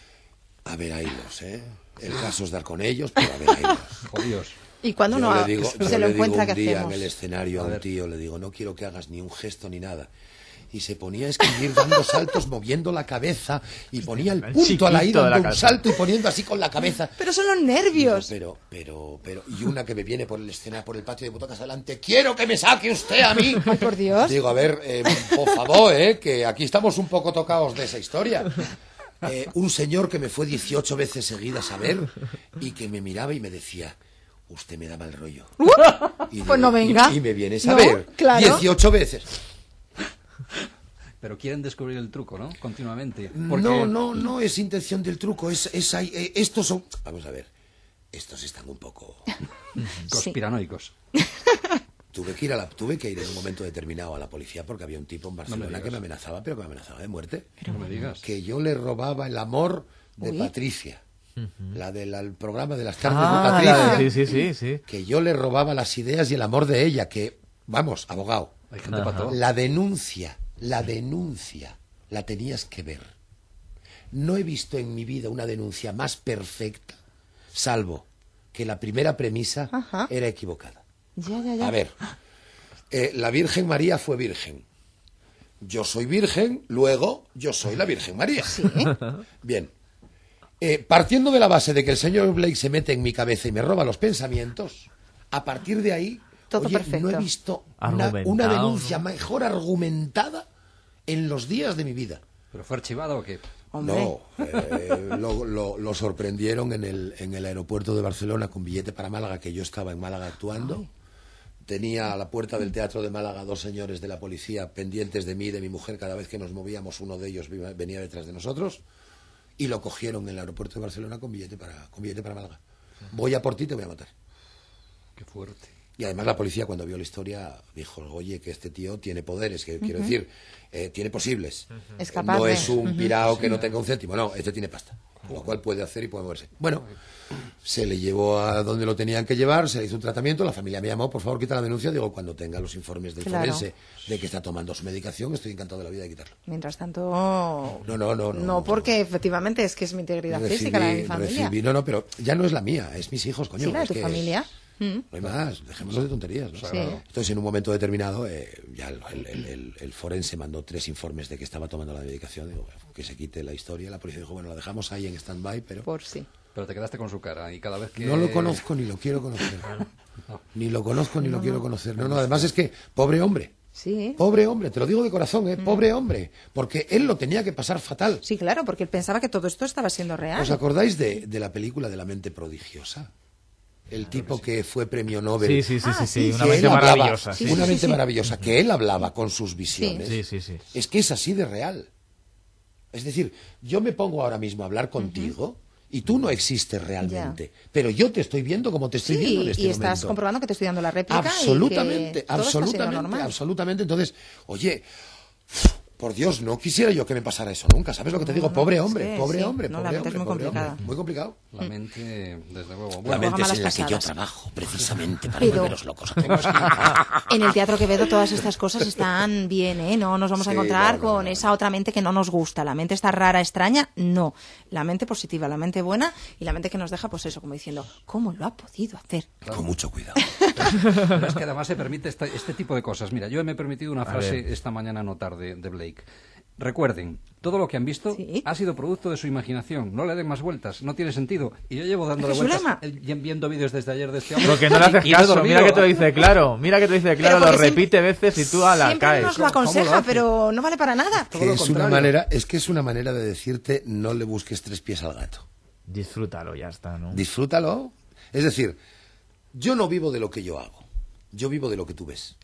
Speaker 15: a ver, haylos, ¿eh? El caso es dar con ellos, pero a ver, haylos.
Speaker 14: Jodidos.
Speaker 2: Y cuando
Speaker 15: Yo
Speaker 2: uno
Speaker 15: le digo,
Speaker 2: se
Speaker 15: yo
Speaker 2: lo
Speaker 15: le
Speaker 2: encuentra,
Speaker 15: digo
Speaker 2: ¿qué
Speaker 15: un día
Speaker 2: hacemos?
Speaker 15: en el escenario a,
Speaker 14: A
Speaker 15: un
Speaker 14: ver.
Speaker 15: tío, le digo, no quiero que hagas ni un gesto ni nada. Y se ponía a escribir dando saltos, moviendo la cabeza, y ponía el punto a la
Speaker 3: Chiquito
Speaker 15: ida
Speaker 3: de la
Speaker 15: dando un
Speaker 3: cabeza.
Speaker 15: salto y poniendo así con la cabeza.
Speaker 2: Pero son los nervios.
Speaker 15: Digo, pero, pero, pero, y una que me viene por el escena, por el patio de butacas adelante, quiero que me saque usted a mí.
Speaker 2: Ay, por Dios.
Speaker 15: Digo, a ver, eh, por favor, eh, que aquí estamos un poco tocados de esa historia. Eh, un señor que me fue dieciocho veces seguidas a ver y que me miraba y me decía, usted me da mal rollo. Y
Speaker 2: Pues no venga.
Speaker 15: Y, y me vienes a
Speaker 2: No,
Speaker 15: ver
Speaker 2: claro.
Speaker 15: dieciocho veces.
Speaker 14: Pero quieren descubrir el truco, ¿no? Continuamente. Porque...
Speaker 15: No, no, no es intención del truco, es, es eh, estos son... Vamos a ver, estos están un poco...
Speaker 14: conspiranoicos.
Speaker 15: Tuve que ir a la, tuve que ir en un momento determinado a la policía porque había un tipo en Barcelona
Speaker 14: no me
Speaker 15: que me amenazaba, pero que me amenazaba de muerte.
Speaker 14: Pero no me digas.
Speaker 15: Que yo le robaba el amor de
Speaker 2: Uy.
Speaker 15: Patricia. Uh-huh. La del el programa de las tardes
Speaker 3: ah,
Speaker 15: de Patricia.
Speaker 3: Sí, sí, sí, sí.
Speaker 15: Que yo le robaba las ideas y el amor de ella, que, vamos, abogado.
Speaker 14: Hay gente para todo.
Speaker 15: La denuncia, la denuncia, la tenías que ver. No he visto en mi vida una denuncia más perfecta, salvo que la primera premisa Ajá. era equivocada.
Speaker 2: Ya, ya, ya.
Speaker 15: A ver, eh, la Virgen María fue virgen. Yo soy virgen, luego yo soy la Virgen María.
Speaker 2: ¿Sí?
Speaker 15: Bien. Eh, partiendo de la base de que el señor Blake se mete en mi cabeza y me roba los pensamientos, a partir de ahí,
Speaker 2: Todo
Speaker 15: oye,
Speaker 2: perfecto.
Speaker 15: no he visto una, una denuncia mejor argumentada en los días de mi vida.
Speaker 14: ¿Pero fue archivada o qué?
Speaker 2: Hombre.
Speaker 15: No, eh, lo, lo, lo sorprendieron en el, en el aeropuerto de Barcelona con billete para Málaga, que yo estaba en Málaga actuando. Ay. Tenía a la puerta del Teatro de Málaga dos señores de la policía pendientes de mí y de mi mujer. Cada vez que nos movíamos, uno de ellos venía detrás de nosotros. Y lo cogieron en el aeropuerto de Barcelona con billete para, con billete para Málaga. Voy a por ti, te voy a matar.
Speaker 14: Qué fuerte.
Speaker 15: Y además la policía, cuando vio la historia, dijo, oye, que este tío tiene poderes, que uh-huh. quiero decir, eh, tiene posibles.
Speaker 2: Uh-huh. Es capaz
Speaker 15: no
Speaker 2: de...
Speaker 15: es un pirao
Speaker 2: uh-huh.
Speaker 15: que no tenga un céntimo, no, este tiene pasta. Lo cual puede hacer y puede moverse. Bueno, se le llevó a donde lo tenían que llevar, se le hizo un tratamiento, la familia me llamó, por favor, quita la denuncia. Digo, cuando tenga los informes del
Speaker 2: claro.
Speaker 15: forense de que está tomando su medicación, estoy encantado de la vida de quitarlo.
Speaker 2: Mientras tanto...
Speaker 15: No, no, no. No,
Speaker 2: no porque efectivamente es que es mi integridad
Speaker 15: recibí,
Speaker 2: física, la de mi familia.
Speaker 15: Recibí, no, no, pero ya no es la mía, es mis hijos, coño.
Speaker 2: Sí, la de
Speaker 15: es
Speaker 2: tu
Speaker 15: que
Speaker 2: familia.
Speaker 15: No hay más, dejémoslo de tonterías, ¿no?
Speaker 2: Sí.
Speaker 15: Entonces, en un momento determinado, eh, ya el, el, el, el forense mandó tres informes de que estaba tomando la medicación. Digo, que se quite la historia. La policía dijo, bueno, la dejamos ahí en stand-by, pero...
Speaker 2: Por sí.
Speaker 14: Pero te quedaste con su cara y cada vez que...
Speaker 15: No lo conozco ni lo quiero conocer. No. Ni lo conozco ni no, lo quiero no. conocer. No, no, además es que, pobre hombre.
Speaker 2: Sí.
Speaker 15: Pobre hombre, te lo digo de corazón, ¿eh? Mm. Pobre hombre. Porque él lo tenía que pasar fatal.
Speaker 2: Sí, claro, porque él pensaba que todo esto estaba siendo real.
Speaker 15: ¿Os acordáis de, de la película de La mente prodigiosa? El tipo que fue premio Nobel.
Speaker 3: Sí, sí, sí,
Speaker 2: ah,
Speaker 3: sí, sí,
Speaker 2: sí,
Speaker 3: una
Speaker 2: sí,
Speaker 3: mente
Speaker 15: hablaba,
Speaker 3: maravillosa.
Speaker 15: Sí,
Speaker 3: sí,
Speaker 15: una
Speaker 3: sí,
Speaker 15: mente
Speaker 3: sí.
Speaker 15: maravillosa, que él hablaba con sus visiones.
Speaker 3: Sí, sí, sí.
Speaker 15: Es que es así de real. Es decir, yo me pongo ahora mismo a hablar contigo uh-huh. y tú no existes realmente. Ya. Pero yo te estoy viendo como te estoy
Speaker 2: sí,
Speaker 15: viendo en este
Speaker 2: y
Speaker 15: momento.
Speaker 2: estás comprobando que te estoy dando la réplica.
Speaker 15: Absolutamente,
Speaker 2: y que
Speaker 15: absolutamente, absolutamente. Entonces, oye... Por Dios, no quisiera yo que me pasara eso nunca. ¿Sabes lo que te digo? Pobre hombre,
Speaker 2: sí,
Speaker 15: pobre
Speaker 2: sí.
Speaker 15: hombre,
Speaker 2: no,
Speaker 15: pobre
Speaker 2: la mente
Speaker 15: hombre,
Speaker 2: es muy complicada.
Speaker 15: Hombre. Muy complicado.
Speaker 14: La mente, desde luego.
Speaker 15: Bueno, la mente es en la que yo trabajo, precisamente, para
Speaker 2: Pero...
Speaker 15: volveros locos.
Speaker 2: En el Teatro Quevedo todas estas cosas están bien, ¿eh? No nos vamos
Speaker 15: sí,
Speaker 2: a encontrar
Speaker 15: no, no,
Speaker 2: con
Speaker 15: no.
Speaker 2: esa otra mente que no nos gusta. La mente está rara, extraña, no. La mente positiva, la mente buena y la mente que nos deja, pues eso, como diciendo, ¿cómo lo ha podido hacer?
Speaker 15: Claro. Con mucho cuidado.
Speaker 14: Pero es que además se permite este, este tipo de cosas. Mira, yo me he permitido una frase esta mañana anotar de, de Blake. Recuerden, todo lo que han visto ¿Sí? ha sido producto de su imaginación. No le den más vueltas, no tiene sentido. Y yo llevo dándole vueltas el, viendo vídeos desde ayer de este hombre.
Speaker 3: Porque no le haces caso, mira que te lo dice claro. Mira que te dice claro, lo repite veces y tú a la
Speaker 2: siempre
Speaker 3: caes.
Speaker 2: Siempre nos lo aconseja, lo pero no vale para nada.
Speaker 15: Que es, una manera, es que es una manera de decirte no le busques tres pies al gato.
Speaker 3: Disfrútalo, ya está, ¿no?
Speaker 15: Disfrútalo. Es decir, yo no vivo de lo que yo hago. Yo vivo de lo que tú ves.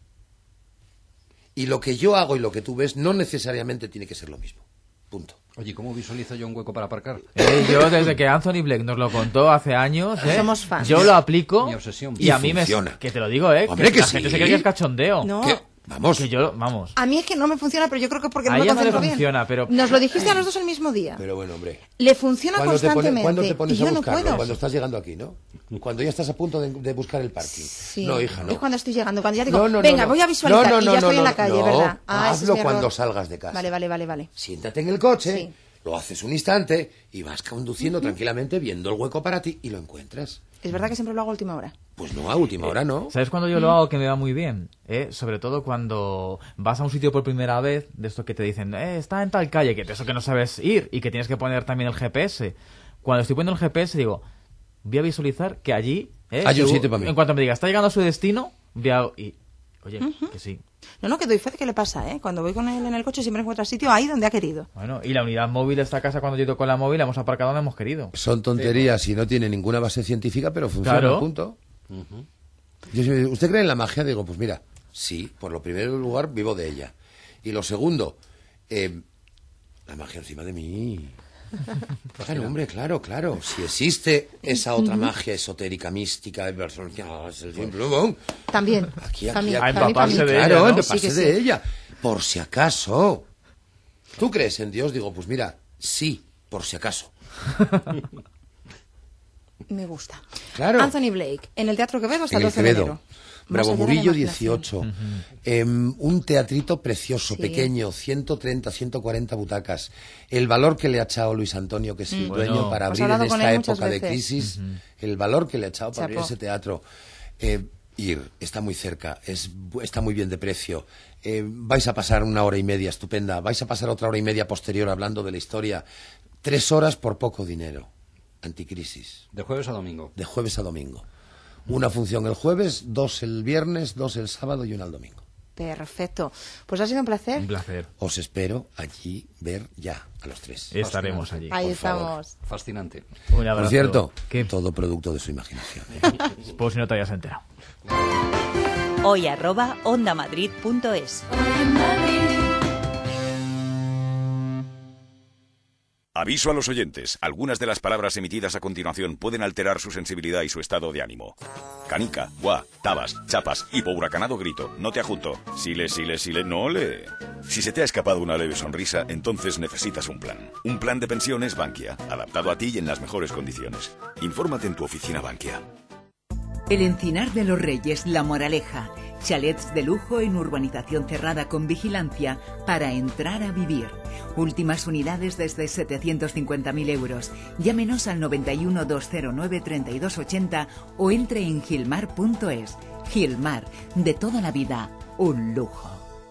Speaker 15: Y lo que yo hago y lo que tú ves no necesariamente tiene que ser lo mismo. Punto.
Speaker 14: Oye, ¿cómo visualizo yo un hueco para aparcar?
Speaker 3: Eh, yo, desde que Anthony Blake nos lo contó hace años, ¿eh?
Speaker 2: Somos fans.
Speaker 3: Yo lo aplico.
Speaker 14: Mi obsesión.
Speaker 3: Y, y a mí
Speaker 15: funciona.
Speaker 3: me... Que te lo digo, ¿eh?
Speaker 15: Hombre,
Speaker 3: que,
Speaker 15: que
Speaker 3: la
Speaker 15: sí.
Speaker 3: gente se cree que es cachondeo.
Speaker 2: No.
Speaker 15: ¿Qué? Vamos.
Speaker 3: Que yo, vamos.
Speaker 2: A mí es que no me funciona, pero yo creo que es porque no
Speaker 3: a
Speaker 2: me
Speaker 3: ella no le
Speaker 2: concentro
Speaker 3: funciona,
Speaker 2: bien.
Speaker 3: pero...
Speaker 2: Nos lo dijiste a los dos el mismo día.
Speaker 15: Pero bueno, hombre.
Speaker 2: Le funciona
Speaker 15: ¿Cuándo
Speaker 2: constantemente.
Speaker 15: Te pone, ¿Cuándo te pones
Speaker 2: y yo
Speaker 15: a buscarlo?
Speaker 2: no puedo.
Speaker 15: Cuando estás llegando aquí, ¿no? Cuando ya estás a punto de, de buscar el parking.
Speaker 2: Sí.
Speaker 15: No, hija, no.
Speaker 2: Es cuando estoy llegando. Cuando ya digo,
Speaker 15: no, no,
Speaker 2: venga,
Speaker 15: no,
Speaker 2: voy a visualizar
Speaker 15: no, no,
Speaker 2: y ya
Speaker 15: no,
Speaker 2: estoy
Speaker 15: no,
Speaker 2: en la calle,
Speaker 15: no,
Speaker 2: ¿verdad? Ah,
Speaker 15: hazlo
Speaker 2: es
Speaker 15: cuando
Speaker 2: error.
Speaker 15: salgas de casa.
Speaker 2: Vale, vale, vale, vale.
Speaker 15: Siéntate en el coche,
Speaker 2: sí.
Speaker 15: lo haces un instante y vas conduciendo uh-huh. tranquilamente viendo el hueco para ti y lo encuentras.
Speaker 2: Es verdad que siempre lo hago a última hora.
Speaker 15: Pues no, a última hora no.
Speaker 3: ¿Sabes cuando yo lo hago que me va muy bien? ¿Eh? Sobre todo cuando vas a un sitio por primera vez, de esto que te dicen, eh, está en tal calle, que de eso que no sabes ir y que tienes que poner también el G P S. Cuando estoy poniendo el G P S digo, voy a visualizar que allí... Eh,
Speaker 15: hay un
Speaker 3: yo,
Speaker 15: sitio para mí.
Speaker 3: En cuanto me diga, está llegando a su destino, voy a... Y, oye, uh-huh. que sí.
Speaker 2: No, no, que doy fe de que le pasa, ¿eh? Cuando voy con él en el coche siempre encuentra sitio ahí donde ha querido.
Speaker 3: Bueno, y la unidad móvil de esta casa, cuando yo toco la móvil, la hemos aparcado donde hemos querido.
Speaker 15: Son tonterías sí, y no tiene ninguna base científica, pero funciona,
Speaker 3: claro.
Speaker 15: punto. Uh-huh. Yo, ¿usted cree en la magia? Digo, pues mira, sí, por lo primero lugar vivo de ella. Y lo segundo, Eh, la magia encima de mí. Claro, hombre, claro, claro. Si existe esa otra magia esotérica, mística, de persona,
Speaker 2: también.
Speaker 15: Aquí, aquí,
Speaker 2: también.
Speaker 15: aquí,
Speaker 3: A empaparse de
Speaker 15: claro,
Speaker 3: ella, ¿no?
Speaker 15: empaparse
Speaker 2: Sí,
Speaker 15: de
Speaker 2: sí.
Speaker 15: ella. Por si acaso. ¿Tú crees en Dios? Digo, pues mira, sí, por si acaso.
Speaker 2: Me gusta.
Speaker 15: Claro.
Speaker 2: Anthony Blake, en el Teatro Quevedo hasta
Speaker 15: En
Speaker 2: el
Speaker 15: el
Speaker 2: doce de
Speaker 15: Quevedo.
Speaker 2: enero.
Speaker 15: Bravo
Speaker 2: Más allá de la
Speaker 15: Murillo
Speaker 2: imaginación.
Speaker 15: dieciocho. Uh-huh. eh, un teatrito precioso,
Speaker 2: Sí.
Speaker 15: pequeño, ciento treinta, ciento cuarenta butacas. El valor que le ha echado Luis Antonio, que es el
Speaker 2: Mm.
Speaker 15: dueño,
Speaker 3: Bueno.
Speaker 15: para
Speaker 2: Hemos
Speaker 15: abrir en
Speaker 2: hablado con
Speaker 15: esta
Speaker 2: él muchas
Speaker 15: época de
Speaker 2: veces.
Speaker 15: crisis,
Speaker 3: Uh-huh.
Speaker 15: el valor que le ha echado para abrir
Speaker 2: Chapo.
Speaker 15: ese teatro. Eh, ir, está muy cerca, es, está muy bien de precio. Eh, vais a pasar una hora y media estupenda, vais a pasar otra hora y media posterior hablando de la historia. Tres horas por poco dinero. Anticrisis.
Speaker 14: De jueves a domingo.
Speaker 15: De jueves a domingo. Una función el jueves, dos el viernes, dos el sábado y una el domingo.
Speaker 2: Perfecto. Pues ha sido un placer.
Speaker 3: Un placer.
Speaker 15: Os espero allí ver ya a los tres.
Speaker 3: Estaremos allí.
Speaker 2: Ahí
Speaker 15: por favor.
Speaker 2: estamos.
Speaker 14: Fascinante.
Speaker 3: Un abrazo.
Speaker 15: Por cierto,
Speaker 3: ¿Qué?
Speaker 15: todo producto de su imaginación.
Speaker 3: Pues si no te hayas enterado.
Speaker 1: Hoy arroba ondamadrid.es.
Speaker 16: Aviso a los oyentes. Algunas de las palabras emitidas a continuación pueden alterar su sensibilidad y su estado de ánimo. Canica, guá, tabas, chapas, hipohuracanado grito. No te ajunto. Sile, sile, sile, no le. Si se te ha escapado una leve sonrisa, entonces necesitas un plan. Un plan de pensiones Bankia, adaptado a ti y en las mejores condiciones. Infórmate en tu oficina Bankia.
Speaker 17: El Encinar de los Reyes, La Moraleja. Chalets de lujo en urbanización cerrada con vigilancia para entrar a vivir. Últimas unidades desde setecientos cincuenta mil euros. Llámenos al noventa y uno, doscientos nueve, treinta y dos ochenta o entre en gilmar punto es. Gilmar, de toda la vida, un lujo.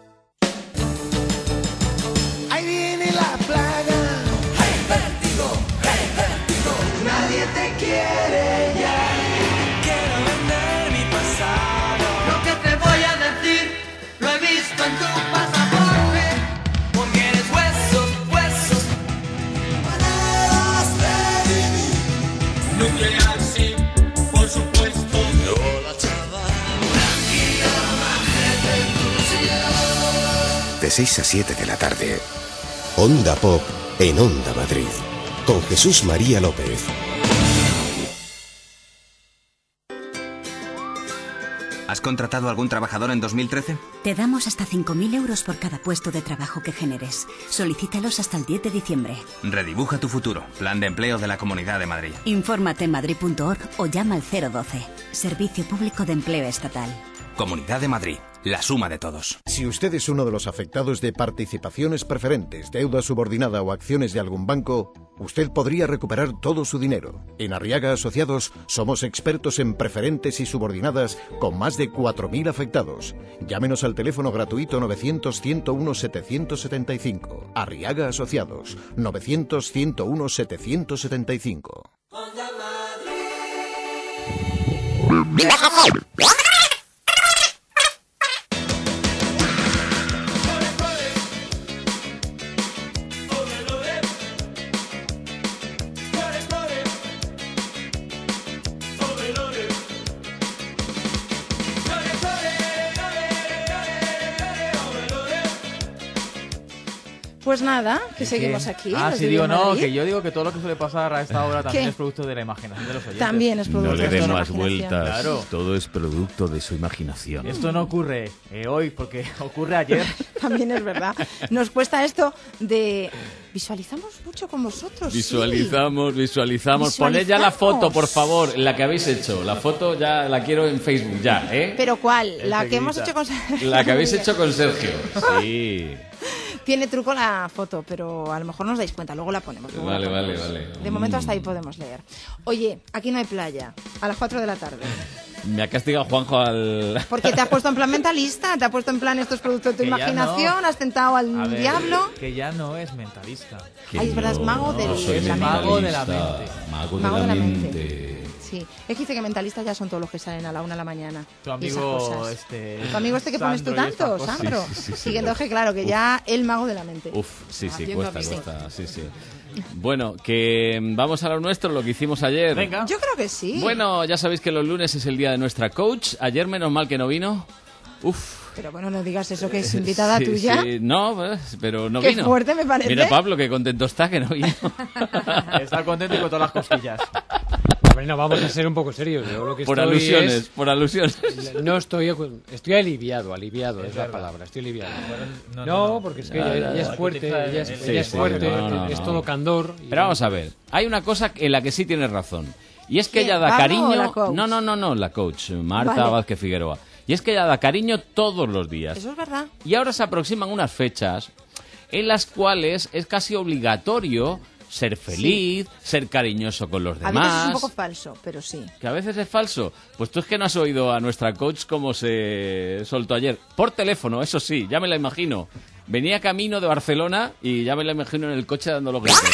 Speaker 18: Ahí viene la plaga. Hey, vértigo, hey, vértigo. Nadie te quiere ya. Quiero vender mi pasado. Lo que te voy a decir lo he visto en tu pasaporte. Porque eres huesos, huesos. Maneras de vivir. Nuclear, sí, por supuesto. No la chava. Tranquila, bájate tu cielo.
Speaker 19: De seis a siete de la tarde, Onda Pop en Onda Madrid, con Jesús María López.
Speaker 20: ¿Has contratado algún trabajador en dos mil trece?
Speaker 13: Te damos hasta cinco mil euros por cada puesto de trabajo que generes. Solicítalos hasta el diez de diciembre.
Speaker 20: Redibuja tu futuro. Plan de empleo de la Comunidad de Madrid.
Speaker 13: Infórmate en madrid punto org o llama al cero doce. Servicio Público de Empleo Estatal.
Speaker 20: Comunidad de Madrid. La suma de todos.
Speaker 7: Si usted es uno de los afectados de participaciones preferentes, deuda subordinada o acciones de algún banco, usted podría recuperar todo su dinero. En Arriaga Asociados somos expertos en preferentes y subordinadas con más de cuatro mil afectados. Llámenos al teléfono gratuito novecientos, ciento uno, setecientos setenta y cinco. Arriaga Asociados, novecientos, ciento uno, setecientos setenta y cinco.
Speaker 2: Pues nada, que seguimos aquí.
Speaker 3: Ah,
Speaker 2: los
Speaker 3: sí,
Speaker 2: de
Speaker 3: digo, no,
Speaker 2: Madrid.
Speaker 3: que yo digo que todo lo que suele pasar a esta hora también
Speaker 2: ¿Qué?
Speaker 3: es producto de la imaginación de los oyentes.
Speaker 2: También es producto
Speaker 21: No le
Speaker 2: de
Speaker 21: dé
Speaker 2: la
Speaker 21: más
Speaker 2: imaginación.
Speaker 21: vueltas.
Speaker 3: Claro.
Speaker 21: Todo es producto de su imaginación.
Speaker 3: Esto no ocurre eh, hoy porque ocurre ayer.
Speaker 2: También es verdad. Nos cuesta esto de... Visualizamos mucho con vosotros. sí.
Speaker 21: Visualizamos, visualizamos. Poned ya la foto, por favor, la que habéis hecho. La foto ya la quiero en Facebook, ya, ¿eh?
Speaker 2: ¿Pero cuál? La que hemos hecho con...
Speaker 21: La que habéis hecho con Sergio. Sí.
Speaker 2: Tiene truco la foto, pero a lo mejor no os dais cuenta. Luego la ponemos. luego
Speaker 21: Vale,
Speaker 2: la
Speaker 21: vale,
Speaker 2: ponemos.
Speaker 21: vale.
Speaker 2: De momento hasta ahí podemos leer. Oye, aquí no hay playa. A las cuatro de la tarde.
Speaker 21: Me ha castigado Juanjo al...
Speaker 2: Porque te has puesto en plan mentalista, te has puesto en plan esto es producto de tu
Speaker 3: Que ya
Speaker 2: imaginación,
Speaker 3: no.
Speaker 2: has tentado al
Speaker 3: A ver,
Speaker 2: diablo.
Speaker 3: que ya no es mentalista.
Speaker 2: Ay, es verdad, es mago del-
Speaker 21: No soy
Speaker 2: de la mente.
Speaker 3: Mago de la
Speaker 21: mentalista,
Speaker 3: mente.
Speaker 21: Mago de
Speaker 2: Mago
Speaker 21: la
Speaker 2: de la mente.
Speaker 21: mente.
Speaker 2: Sí, es que dice que mentalistas ya son todos los que salen a la una de la mañana.
Speaker 3: Tu
Speaker 2: y esas
Speaker 3: amigo
Speaker 2: cosas.
Speaker 3: este...
Speaker 2: Tu amigo este que pones tú
Speaker 3: Sandro y estas
Speaker 2: tanto,
Speaker 3: cosas.
Speaker 2: Sandro.
Speaker 21: Sí, sí, sí, sí.
Speaker 2: Sí, que entonces, claro, que ya el mago de la mente.
Speaker 21: Uf, sí, sí,
Speaker 2: Haciendo
Speaker 21: cuesta,
Speaker 2: así.
Speaker 21: cuesta, sí, sí. Bueno, que vamos a lo nuestro, lo que hicimos ayer.
Speaker 2: Yo creo que sí.
Speaker 21: Bueno, ya sabéis que los lunes es el día de nuestra coach. Ayer menos mal que no vino. Uf.
Speaker 2: Pero bueno, no digas eso, que es invitada
Speaker 21: sí,
Speaker 2: tuya.
Speaker 21: Sí, no, pero no
Speaker 2: Qué
Speaker 21: vino.
Speaker 2: Qué fuerte me parece.
Speaker 21: Mira, Pablo, que contento está que no vino.
Speaker 3: Está contento y con todas las cosquillas.
Speaker 5: No, vamos a ser un poco serios. Yo lo que
Speaker 21: por
Speaker 5: estoy
Speaker 21: alusiones,
Speaker 5: es,
Speaker 21: por alusiones.
Speaker 5: No estoy, estoy aliviado, aliviado es, es la palabra, estoy aliviado. Bueno, no, no, no, porque es que ella, ella es fuerte, ella es,
Speaker 21: sí,
Speaker 5: ella es
Speaker 21: sí,
Speaker 5: fuerte,
Speaker 21: no, no,
Speaker 5: es
Speaker 21: no.
Speaker 5: todo candor.
Speaker 21: Y... Pero vamos a ver, hay una cosa en la que sí tienes razón. Y es que
Speaker 2: ¿Quién?
Speaker 21: ella da
Speaker 2: ¿Pablo
Speaker 21: cariño...
Speaker 2: o la coach?
Speaker 21: No, no, no, no, la coach, Marta
Speaker 2: Vale.
Speaker 21: Vázquez Figueroa. Y es que ella da cariño todos los días.
Speaker 2: Eso es verdad.
Speaker 21: Y ahora se aproximan unas fechas en las cuales es casi obligatorio ser feliz, sí. ser cariñoso con los demás.
Speaker 2: A veces es un poco falso, pero sí.
Speaker 21: Que a veces es falso. Pues tú es que no has oído a nuestra coach cómo se soltó ayer. Por teléfono, eso sí, ya me la imagino. Venía camino de Barcelona y ya me la imagino en el coche dando los gritos.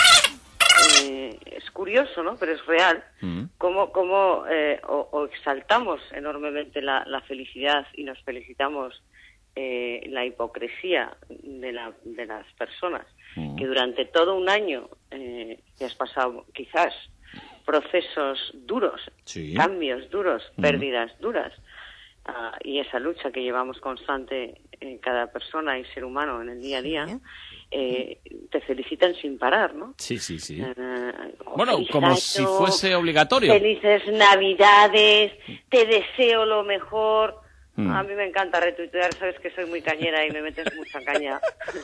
Speaker 22: Eh, es curioso, ¿no? Pero es real. Mm. Cómo, cómo eh, o, o exaltamos enormemente la, la felicidad y nos felicitamos eh, la hipocresía de, la, de las personas. Mm. Que durante todo un año eh, te has pasado quizás procesos duros, sí. cambios duros, mm. pérdidas duras, uh, y esa lucha que llevamos constante en cada persona y ser humano en el día a día, sí. eh, te felicitan sin parar, ¿no?
Speaker 21: Sí, sí, sí.
Speaker 22: Uh,
Speaker 21: bueno, como año, si fuese obligatorio.
Speaker 22: Felices Navidades, te deseo lo mejor. Mm. A mí me encanta retuitear, sabes que soy muy cañera y me metes mucha caña